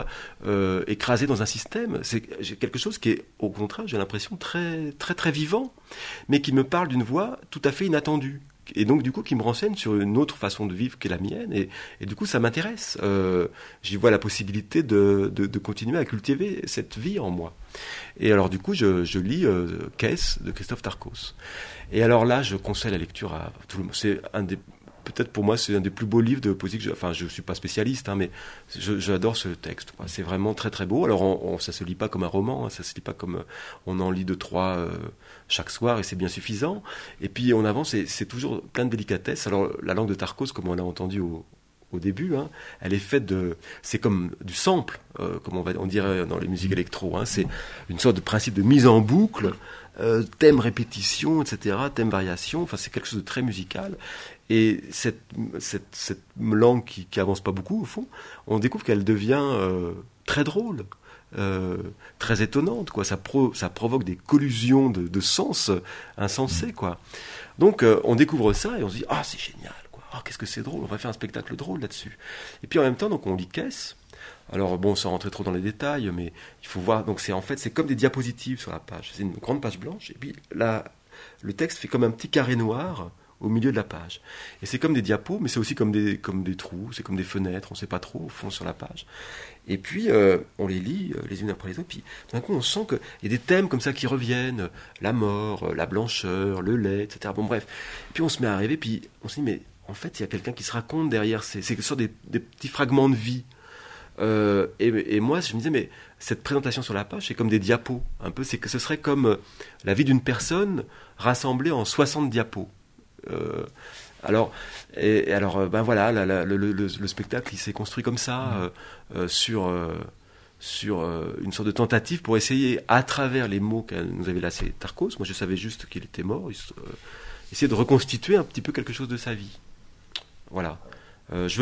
écrasée dans un système. C'est quelque chose qui est, au contraire, j'ai l'impression très très très vivant, mais qui me parle d'une voix tout à fait inattendue. Et donc, du coup, qui me renseigne sur une autre façon de vivre qu'est la mienne. Et du coup, ça m'intéresse. J'y vois la possibilité de continuer à cultiver cette vie en moi. Et alors, du coup, je lis Caisse de Christophe Tarcos. Et alors là, je conseille la lecture à tout le monde. Peut-être pour moi, c'est un des plus beaux livres de poésie que je suis pas spécialiste, mais j'adore ce texte. C'est vraiment très très beau. Alors, ça se lit pas comme un roman, ça se lit pas comme on en lit 2-3 chaque soir et c'est bien suffisant. Et puis on avance, c'est toujours plein de délicatesse. Alors la langue de Tarcos, comme on l'a entendu au début, elle est faite c'est comme du sample, comme on dirait dans les musiques électro. C'est une sorte de principe de mise en boucle, thème répétition, etc., thème variation. Enfin, c'est quelque chose de très musical. Et cette langue qui avance pas beaucoup, au fond, on découvre qu'elle devient très drôle, très étonnante, quoi. Ça provoque des collusions de sens insensés, quoi. Donc, on découvre ça et on se dit, c'est génial, quoi. Qu'est-ce que c'est drôle, on va faire un spectacle drôle là-dessus. Et puis en même temps, donc, on lit Caisse. Alors bon, sans rentrer trop dans les détails, mais il faut voir, donc c'est comme des diapositives sur la page. C'est une grande page blanche, et puis là, le texte fait comme un petit carré noir au milieu de la page. Et c'est comme des diapos, mais c'est aussi comme des trous, c'est comme des fenêtres, on ne sait pas trop, au fond, sur la page. Et puis, on les lit les unes après les autres, puis d'un coup, on sent qu'il y a des thèmes comme ça qui reviennent, la mort, la blancheur, le lait, etc. Bon, bref. Et puis, on se met à rêver, puis on se dit, mais en fait, il y a quelqu'un qui se raconte derrière, c'est sur des petits fragments de vie. Et moi, je me disais, mais cette présentation sur la page, c'est comme des diapos, un peu, c'est que ce serait comme la vie d'une personne rassemblée en 60 diapos. Alors, voilà, le spectacle, il s'est construit comme ça, sur une sorte de tentative pour essayer, à travers les mots qu'elle nous avait laissés Tarcos, moi je savais juste qu'il était mort, essayer de reconstituer un petit peu quelque chose de sa vie. Voilà. Je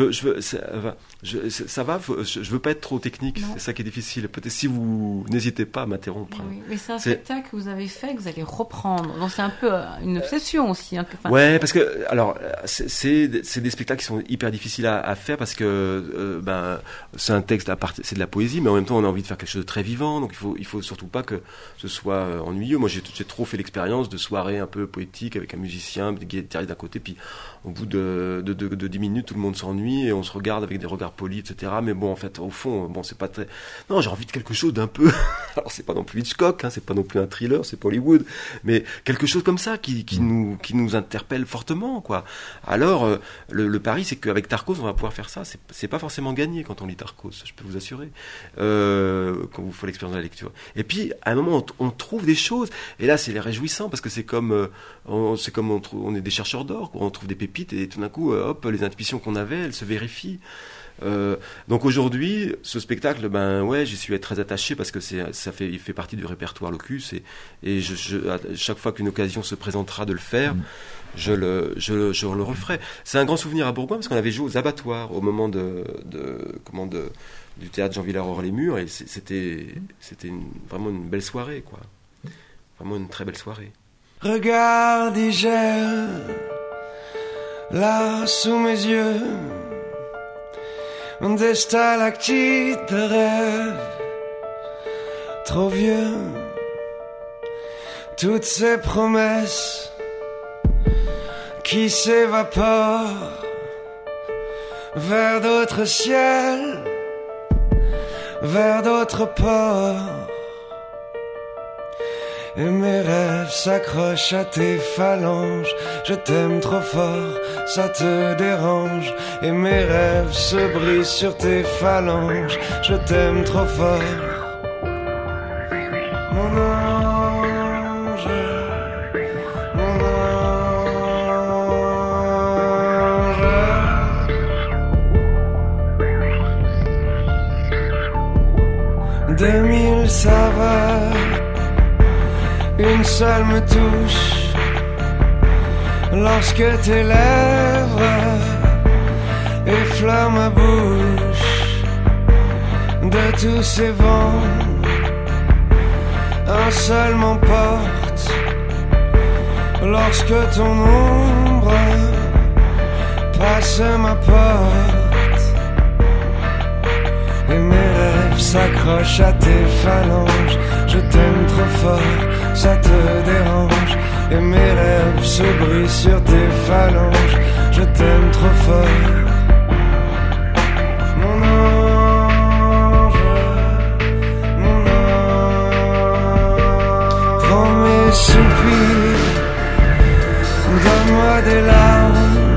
veux pas être trop technique, non. C'est ça qui est difficile. Peut-être si vous n'hésitez pas à m'interrompre. Oui, mais c'est un spectacle que vous avez fait, que vous allez reprendre. Donc c'est un peu une obsession aussi. Ouais, parce que alors c'est des spectacles qui sont hyper difficiles à faire parce que c'est un texte c'est de la poésie, mais en même temps on a envie de faire quelque chose de très vivant. Donc il faut surtout pas que ce soit ennuyeux. Moi j'ai trop fait l'expérience de soirées un peu poétiques avec un musicien, des guitaristes d'un côté, puis au bout de 10 minutes tout le monde s'ennuie et on se regarde avec des regards polis, etc. Mais bon, en fait, au fond, c'est pas très... Non, j'ai envie de quelque chose d'un peu... Alors, c'est pas non plus Hitchcock, c'est pas non plus un thriller, c'est pas Hollywood, mais quelque chose comme ça qui nous interpelle fortement, quoi. Alors, le pari, c'est qu'avec Tarcos, on va pouvoir faire ça. C'est pas forcément gagné quand on lit Tarcos, je peux vous assurer, quand vous faites l'expérience de la lecture. Et puis, à un moment, on trouve des choses, et là, c'est réjouissant, parce que c'est comme on est des chercheurs d'or, quoi. On trouve des pépites, et tout d'un coup, les intuitions qu'on avait, elles se vérifient. Donc aujourd'hui, ce spectacle, j'y suis très attaché parce que il fait partie du répertoire Locus et chaque fois qu'une occasion se présentera de le faire, je le referai. C'est un grand souvenir à Bourgoin parce qu'on avait joué aux abattoirs au moment du théâtre Jean Villard-Hors-les-Murs et c'était vraiment une belle soirée, quoi. Vraiment une très belle soirée. Regarde, il gère là sous mes yeux des stalactites de rêve trop vieux, toutes ces promesses qui s'évaporent vers d'autres ciels, vers d'autres ports. Et mes rêves s'accrochent à tes phalanges. Je t'aime trop fort, ça te dérange. Et mes rêves se brisent sur tes phalanges. Je t'aime trop fort, mon ange, mon ange. 2000 saveurs une seule me touche. Lorsque tes lèvres effleurent ma bouche, de tous ces vents, un seul m'emporte. Lorsque ton ombre passe ma porte, et mes rêves s'accrochent à tes phalanges. Je t'aime trop fort, ça te dérange. Et mes rêves se brisent sur tes phalanges. Je t'aime trop fort, mon ange, mon ange. Prends mes soupirs, donne-moi des larmes,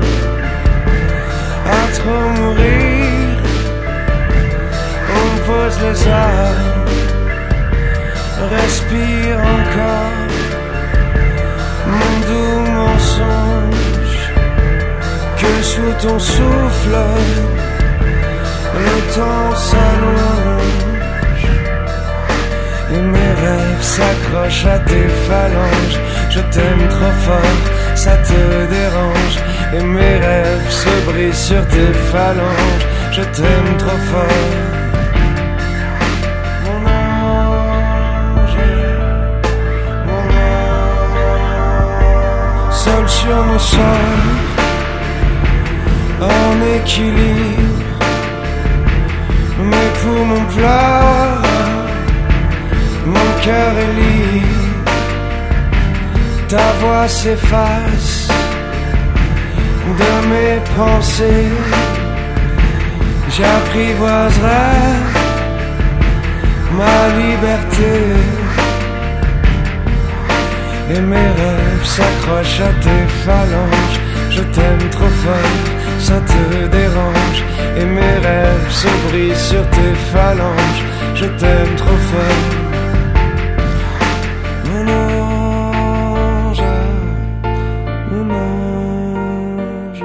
à trop mourir, on pose les armes. Respire encore, mon doux mensonge, que sous ton souffle, le temps s'allonge. Et mes rêves s'accrochent à tes phalanges. Je t'aime trop fort, ça te dérange. Et mes rêves se brisent sur tes phalanges. Je t'aime trop fort, mon ange, mon ange. Seul sur nos sols, en équilibre, mes poumons pleurent, mon cœur est libre. Ta voix s'efface de mes pensées. J'apprivoiserai ma liberté. Et mes rêves s'accrochent à tes phalanges. Je t'aime trop fort, ça te dérange. Et mes rêves se brisent sur tes phalanges. Je t'aime trop fort, mon ange, mon ange.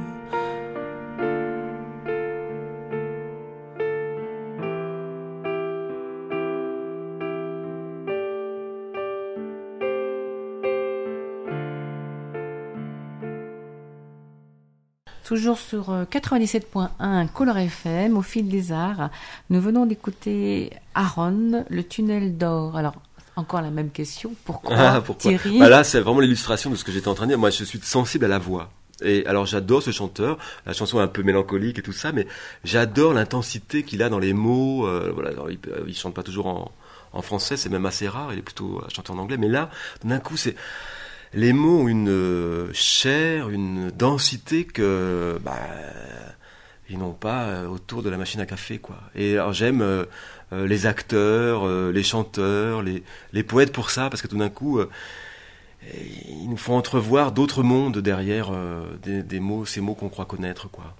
Toujours sur 97.1 Color FM, au fil des arts, nous venons d'écouter Aaron, le tunnel d'or. Alors, encore la même question, pourquoi, Thierry? Là, c'est vraiment l'illustration de ce que j'étais en train de dire. Moi, je suis sensible à la voix. Et alors, j'adore ce chanteur. La chanson est un peu mélancolique et tout ça, mais j'adore l'intensité qu'il a dans les mots. Voilà, alors, il chante pas toujours en français, c'est même assez rare. Il est plutôt chanté en anglais. Mais là, d'un coup, les mots ont une chair, une densité que ils n'ont pas autour de la machine à café, quoi. Et alors j'aime les acteurs, les chanteurs, les poètes pour ça, parce que tout d'un coup ils nous font entrevoir d'autres mondes derrière des mots, ces mots qu'on croit connaître, quoi.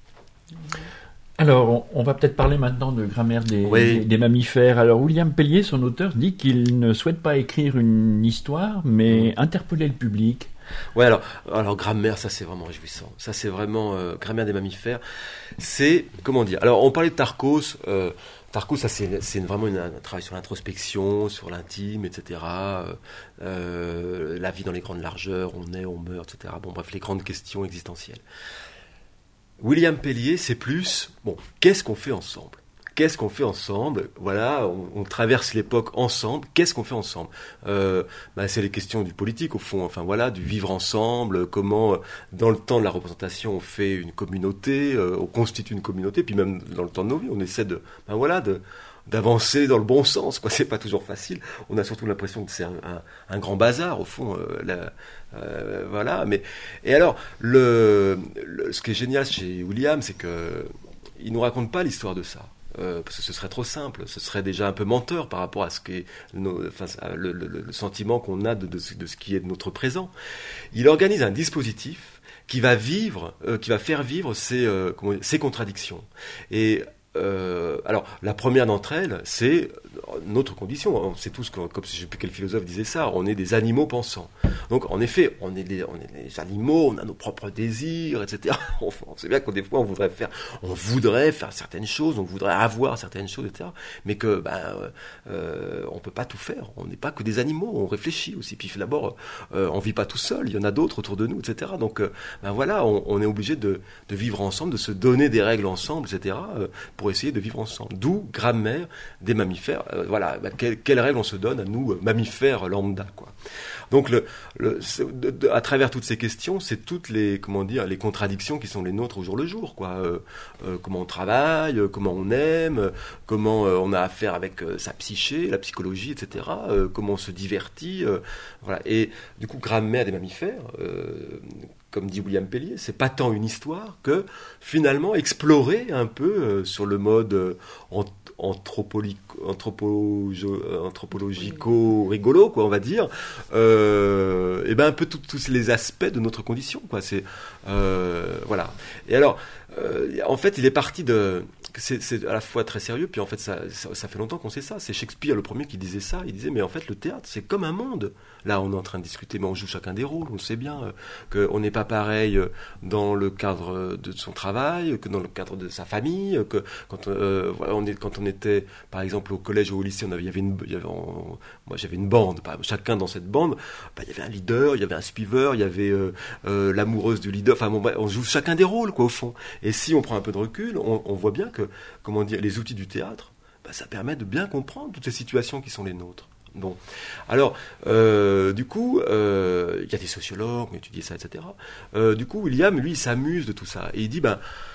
Alors, on va peut-être parler maintenant de grammaire des mammifères. Alors, William Pellier, son auteur, dit qu'il ne souhaite pas écrire une histoire, mais interpeller le public. Ouais, alors grammaire, ça c'est vraiment réjouissant. Ça c'est vraiment grammaire des mammifères. C'est, comment dire? Alors, on parlait de Tarkos. Tarkos, ça c'est vraiment un travail sur l'introspection, sur l'intime, etc. La vie dans les grandes largeurs, on naît, on meurt, etc. Bon, bref, les grandes questions existentielles. William Pellier, c'est plus, qu'est-ce qu'on fait ensemble? Qu'est-ce qu'on fait ensemble? Voilà, on traverse l'époque ensemble. Qu'est-ce qu'on fait ensemble? C'est les questions du politique, au fond. Enfin, voilà, du vivre ensemble. Comment, dans le temps de la représentation, on fait une communauté, on constitue une communauté. Puis même dans le temps de nos vies, on essaie d'avancer dans le bon sens, quoi. C'est pas toujours facile. On a surtout l'impression que c'est un grand bazar, au fond. Voilà. Et alors, ce qui est génial chez William, c'est que il nous raconte pas l'histoire de ça. Parce que ce serait trop simple, ce serait déjà un peu menteur par rapport à ce qu'est le sentiment qu'on a de ce qui est de notre présent. Il organise un dispositif qui va faire vivre ces contradictions. Et alors, la première d'entre elles, c'est notre condition. C'est tous, comme je ne sais plus quel philosophe disait ça, on est des animaux pensants. Donc, en effet, on est des animaux, on a nos propres désirs, etc. On sait bien que des fois, on voudrait faire certaines choses, on voudrait avoir certaines choses, etc. Mais que, on peut pas tout faire. On n'est pas que des animaux, on réfléchit aussi. Puis d'abord, on vit pas tout seul, il y en a d'autres autour de nous, etc. Donc, voilà, on est obligé de vivre ensemble, de se donner des règles ensemble, etc. Pour essayer de vivre ensemble. D'où grammaire des mammifères. Voilà, quelles règles on se donne à nous, mammifères lambda, quoi. Donc, à travers toutes ces questions, c'est toutes les contradictions qui sont les nôtres au jour le jour, quoi. Comment on travaille, comment on aime, comment on a affaire avec sa psyché, la psychologie, etc. Comment on se divertit, voilà. Et du coup, grammaire des mammifères, comme dit William Pellier, c'est pas tant une histoire que finalement explorer un peu sur le mode anthropologico-rigolo, quoi, on va dire, et un peu tous les aspects de notre condition, quoi. C'est voilà. Et alors, en fait, il est parti de. C'est à la fois très sérieux, puis en fait, ça fait longtemps qu'on sait ça. C'est Shakespeare le premier qui disait ça. Il disait, mais en fait, le théâtre, c'est comme un monde. Là, on est en train de discuter, mais on joue chacun des rôles. On sait bien qu'on n'est pas pareil dans le cadre de son travail, que dans le cadre de sa famille, que quand on était, par exemple, au collège ou au lycée, moi, j'avais une bande. Chacun dans cette bande, il y avait un leader, il y avait un suiveur, il y avait l'amoureuse du leader. Enfin, on joue chacun des rôles, quoi, au fond. Et si on prend un peu de recul, on voit bien que, les outils du théâtre, ça permet de bien comprendre toutes ces situations qui sont les nôtres. Bon, alors, du coup, il y a des sociologues qui étudient ça, etc. Du coup, William, lui, il s'amuse de tout ça. Et il dit,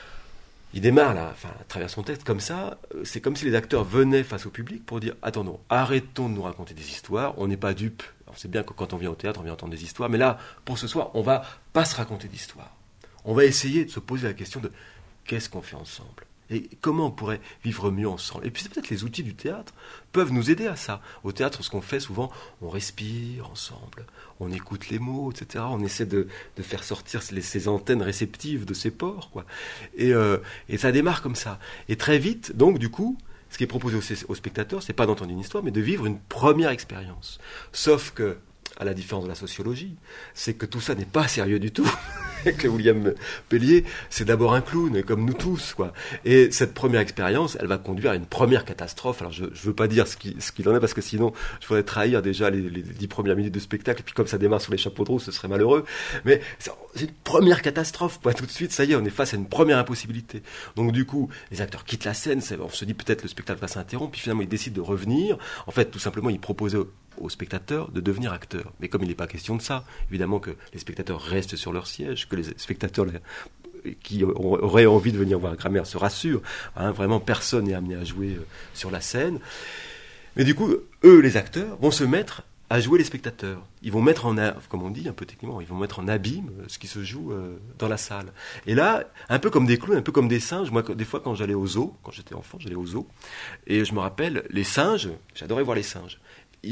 il démarre là, à travers son texte comme ça, c'est comme si les acteurs venaient face au public pour dire, attendons, arrêtons de nous raconter des histoires, on n'est pas dupes. Alors, c'est bien que quand on vient au théâtre, on vient entendre des histoires, mais là, pour ce soir, on va pas se raconter d'histoires. On va essayer de se poser la question de qu'est-ce qu'on fait ensemble ? Et comment on pourrait vivre mieux ensemble ? Et puis c'est peut-être les outils du théâtre peuvent nous aider à ça. Au théâtre, ce qu'on fait souvent, on respire ensemble, on écoute les mots, etc. On essaie de faire sortir ces antennes réceptives de ces pores, quoi. Et ça démarre comme ça. Et très vite, donc du coup, ce qui est proposé aux spectateurs, c'est pas d'entendre une histoire, mais de vivre une première expérience. Sauf que, à la différence de la sociologie, c'est que tout ça n'est pas sérieux du tout. Que William Pellier, c'est d'abord un clown, comme nous tous, quoi. Et cette première expérience, elle va conduire à une première catastrophe. Alors, je veux pas dire ce qu'il en est, parce que sinon, je pourrais trahir déjà les 10 premières minutes de spectacle, et puis comme ça démarre sur les chapeaux de roue, ce serait malheureux. Mais c'est une première catastrophe, quoi. Tout de suite, ça y est, on est face à une première impossibilité. Donc, du coup, les acteurs quittent la scène, on se dit peut-être le spectacle va s'interrompre, puis finalement, ils décident de revenir. En fait, tout simplement, ils proposaient aux spectateurs de devenir acteurs. Mais comme il n'est pas question de ça, évidemment que les spectateurs restent sur leur siège, que les spectateurs qui auraient envie de venir voir Grammaire se rassurent. Vraiment, personne n'est amené à jouer sur la scène. Mais du coup, eux, les acteurs, vont se mettre à jouer les spectateurs. Ils vont mettre comme on dit un peu techniquement, ils vont mettre en abîme ce qui se joue dans la salle. Et là, un peu comme des clowns, un peu comme des singes. Moi, des fois, quand j'allais au zoo, quand j'étais enfant, j'allais au zoo, et je me rappelle, les singes, j'adorais voir les singes.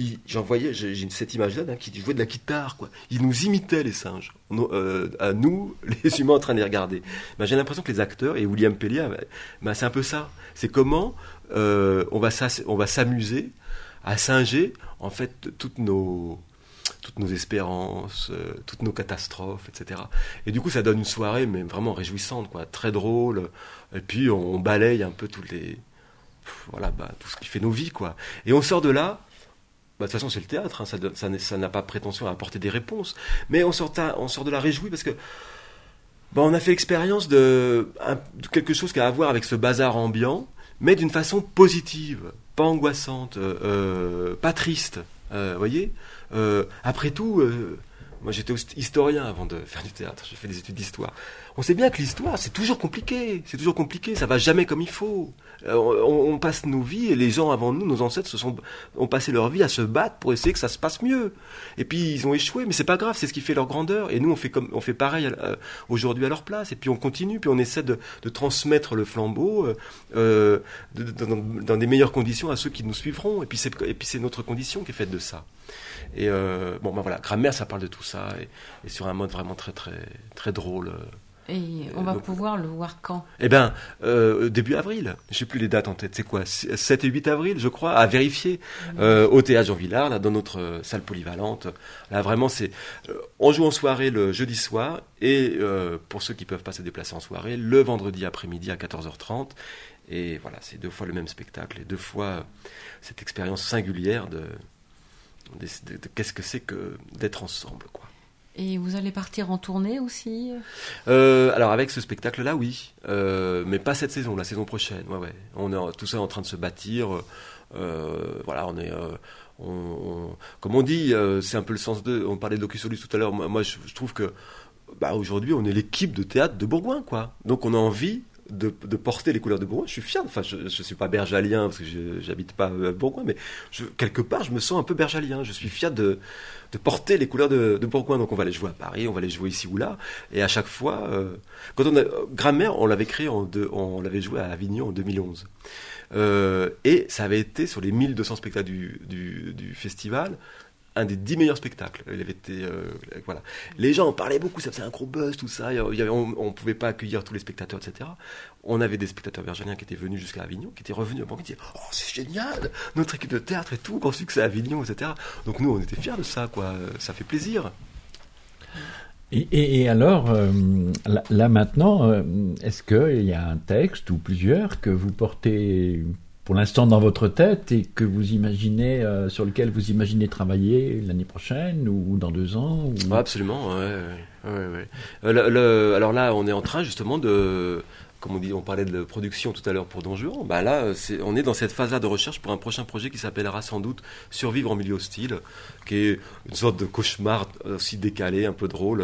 J'ai cette image-là qui jouait de la guitare, quoi. Ils nous imitaient, les singes, à nous, les humains, en train de les regarder. J'ai l'impression que les acteurs, et William Pellier, c'est un peu ça. C'est comment on va s'amuser à singer, en fait, toutes nos espérances, toutes nos catastrophes, etc. Et du coup, ça donne une soirée, mais vraiment réjouissante, quoi, très drôle. Et puis, on balaye un peu tout ce qui fait nos vies, quoi. Et on sort de là. De toute façon, c'est le théâtre, ça n'a pas prétention à apporter des réponses. Mais on sort de là réjoui parce que on a fait l'expérience de quelque chose qui a à voir avec ce bazar ambiant, mais d'une façon positive, pas angoissante, pas triste. Voyez, après tout, moi j'étais historien avant de faire du théâtre, j'ai fait des études d'histoire. On sait bien que l'histoire, c'est toujours compliqué, ça va jamais comme il faut. On passe nos vies, et les gens avant nous, nos ancêtres, ont passé leur vie à se battre pour essayer que ça se passe mieux. Et puis ils ont échoué, mais c'est pas grave, c'est ce qui fait leur grandeur. Et nous, on fait pareil aujourd'hui à leur place. Et puis on continue, puis on essaie de transmettre le flambeau dans des meilleures conditions à ceux qui nous suivront. Et puis c'est notre condition qui est faite de ça. Et voilà, Grammaire, ça parle de tout ça, et sur un mode vraiment très très très drôle. Et on va pouvoir le voir quand ? Eh bien, début avril. Je ne sais plus les dates en tête. C'est quoi ? 7 et 8 avril, je crois, à vérifier. Au Théâtre Jean Villard, là, dans notre salle polyvalente. Là, vraiment, on joue en soirée le jeudi soir. Et pour ceux qui ne peuvent pas se déplacer en soirée, le vendredi après-midi à 14h30. Et voilà, c'est 2 fois le même spectacle. Et 2 fois cette expérience singulière de qu'est-ce que c'est que d'être ensemble, quoi. Et vous allez partir en tournée aussi ? Alors avec ce spectacle-là, oui, mais pas cette saison, la saison prochaine. Ouais. On est tout ça en train de se bâtir. Voilà, on est, comme on dit, c'est un peu le sens de. On parlait de Locus Solus tout à l'heure. Moi, je trouve que, aujourd'hui, on est l'équipe de théâtre de Bourgoin, quoi. Donc, on a envie de porter les couleurs de Bourgoin. Je suis fier. Enfin, je suis pas bergalien parce que j'habite pas à Bourgoin, mais quelque part, je me sens un peu bergalien. Je suis fier de porter les couleurs de Bourgoin. Donc on va les jouer à Paris, on va les jouer ici ou là. Et à chaque fois, quand on a Grammaire, on l'avait créé on l'avait joué à Avignon en 2011. Et ça avait été sur les 1200 spectacles du festival, un des 10 meilleurs spectacles. Il avait été, voilà. Les gens en parlaient beaucoup, ça faisait un gros buzz, tout ça. On pouvait pas accueillir tous les spectateurs, etc. On avait des spectateurs bergaliens qui étaient venus jusqu'à Avignon, qui étaient revenus à Bourgoin, qui disaient « Oh, c'est génial, notre équipe de théâtre et tout, grand succès à Avignon, etc. » Donc nous, on était fiers de ça, quoi. Ça fait plaisir. Et alors, là maintenant, est-ce qu'il y a un texte ou plusieurs que vous portez pour l'instant dans votre tête et que vous imaginez, sur lequel vous imaginez travailler l'année prochaine ou dans 2 ans ou... Absolument, ouais. Alors là, on est en train justement de... Comme on parlait de production tout à l'heure pour Don Juan, là, on est dans cette phase-là de recherche pour un prochain projet qui s'appellera sans doute Survivre en milieu hostile, qui est une sorte de cauchemar aussi décalé, un peu drôle,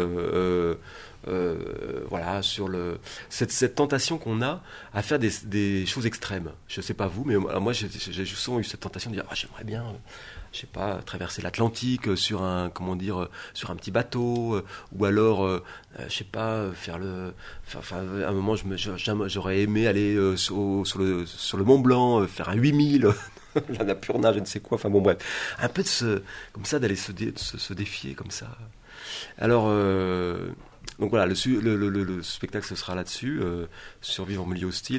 voilà, sur cette tentation qu'on a à faire des choses extrêmes. Je sais pas vous, mais moi j'ai souvent eu cette tentation de dire j'aimerais bien, je sais pas, traverser l'Atlantique sur un petit bateau, ou alors je sais pas, à un moment j'aurais aimé aller sur le Mont Blanc, faire un 8000 l'Annapurna, je ne sais quoi, enfin bon bref, un peu comme ça, d'aller se défier comme ça. Alors donc voilà, le spectacle ce sera là-dessus, Survivre en milieu hostile,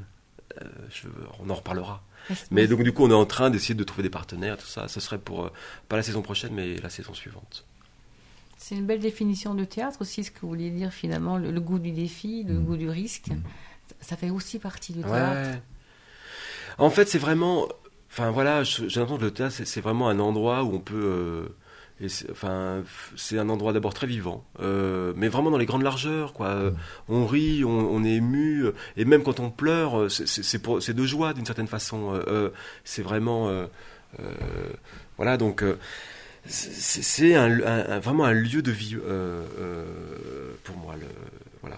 on en reparlera. Mais donc du coup on est en train d'essayer de trouver des partenaires, tout ça. Ce serait pour pas la saison prochaine, mais la saison suivante. C'est une belle définition de théâtre aussi, ce que vous vouliez dire finalement, le goût du défi, le goût du risque. Ça fait aussi partie du théâtre. Ouais. En fait, c'est vraiment, enfin voilà, j'ai l'impression que le théâtre c'est vraiment un endroit où on peut c'est un endroit d'abord très vivant, mais vraiment dans les grandes largeurs, quoi. On rit, on est ému, et même quand on pleure, c'est de joie d'une certaine façon. C'est vraiment, voilà. Donc c'est vraiment un lieu de vie pour moi. Voilà.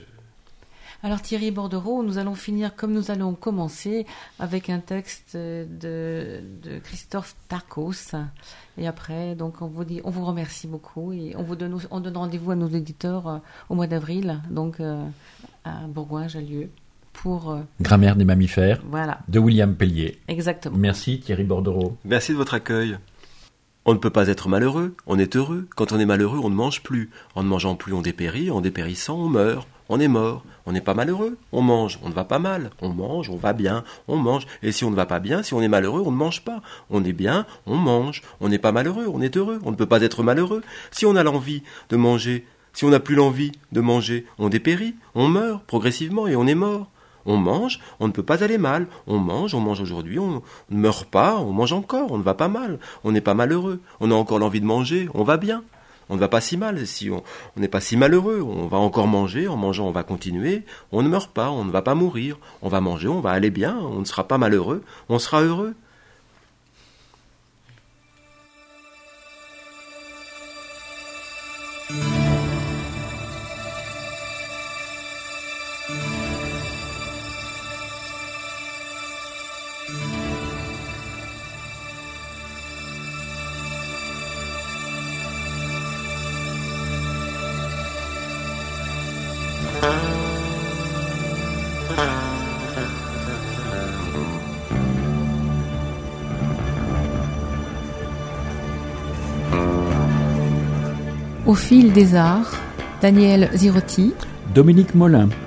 Alors Thierry Bordereau, nous allons finir comme nous allons commencer avec un texte de Christophe Tarkos. Et après, donc on vous remercie beaucoup et on donne rendez-vous à nos éditeurs au mois d'avril, donc à Bourgoin-Jallieu pour Grammaire des mammifères, voilà, de William Pellier. Exactement. Merci Thierry Bordereau. Merci de votre accueil. On ne peut pas être malheureux, on est heureux. Quand on est malheureux, on ne mange plus. En ne mangeant plus, on dépérit. En dépérissant, on meurt. On est mort. On n'est pas malheureux, on mange. On ne va pas mal. On mange, on va bien, on mange. Et si on ne va pas bien, si on est malheureux, on ne mange pas. On est bien, on mange. On n'est pas malheureux, on est heureux. On ne peut pas être malheureux. Si on a l'envie de manger, si on n'a plus l'envie de manger, on dépérit. On meurt progressivement et on est mort. On mange, on ne peut pas aller mal. On mange aujourd'hui, on ne meurt pas, on mange encore, on ne va pas mal. On n'est pas malheureux, on a encore l'envie de manger, on va bien. On ne va pas si mal, si on n'est pas si malheureux, on va encore manger, en mangeant on va continuer, on ne meurt pas, on ne va pas mourir, on va manger, on va aller bien, on ne sera pas malheureux, on sera heureux. Au fil des arts, Daniel Zirotti. Dominique Molin.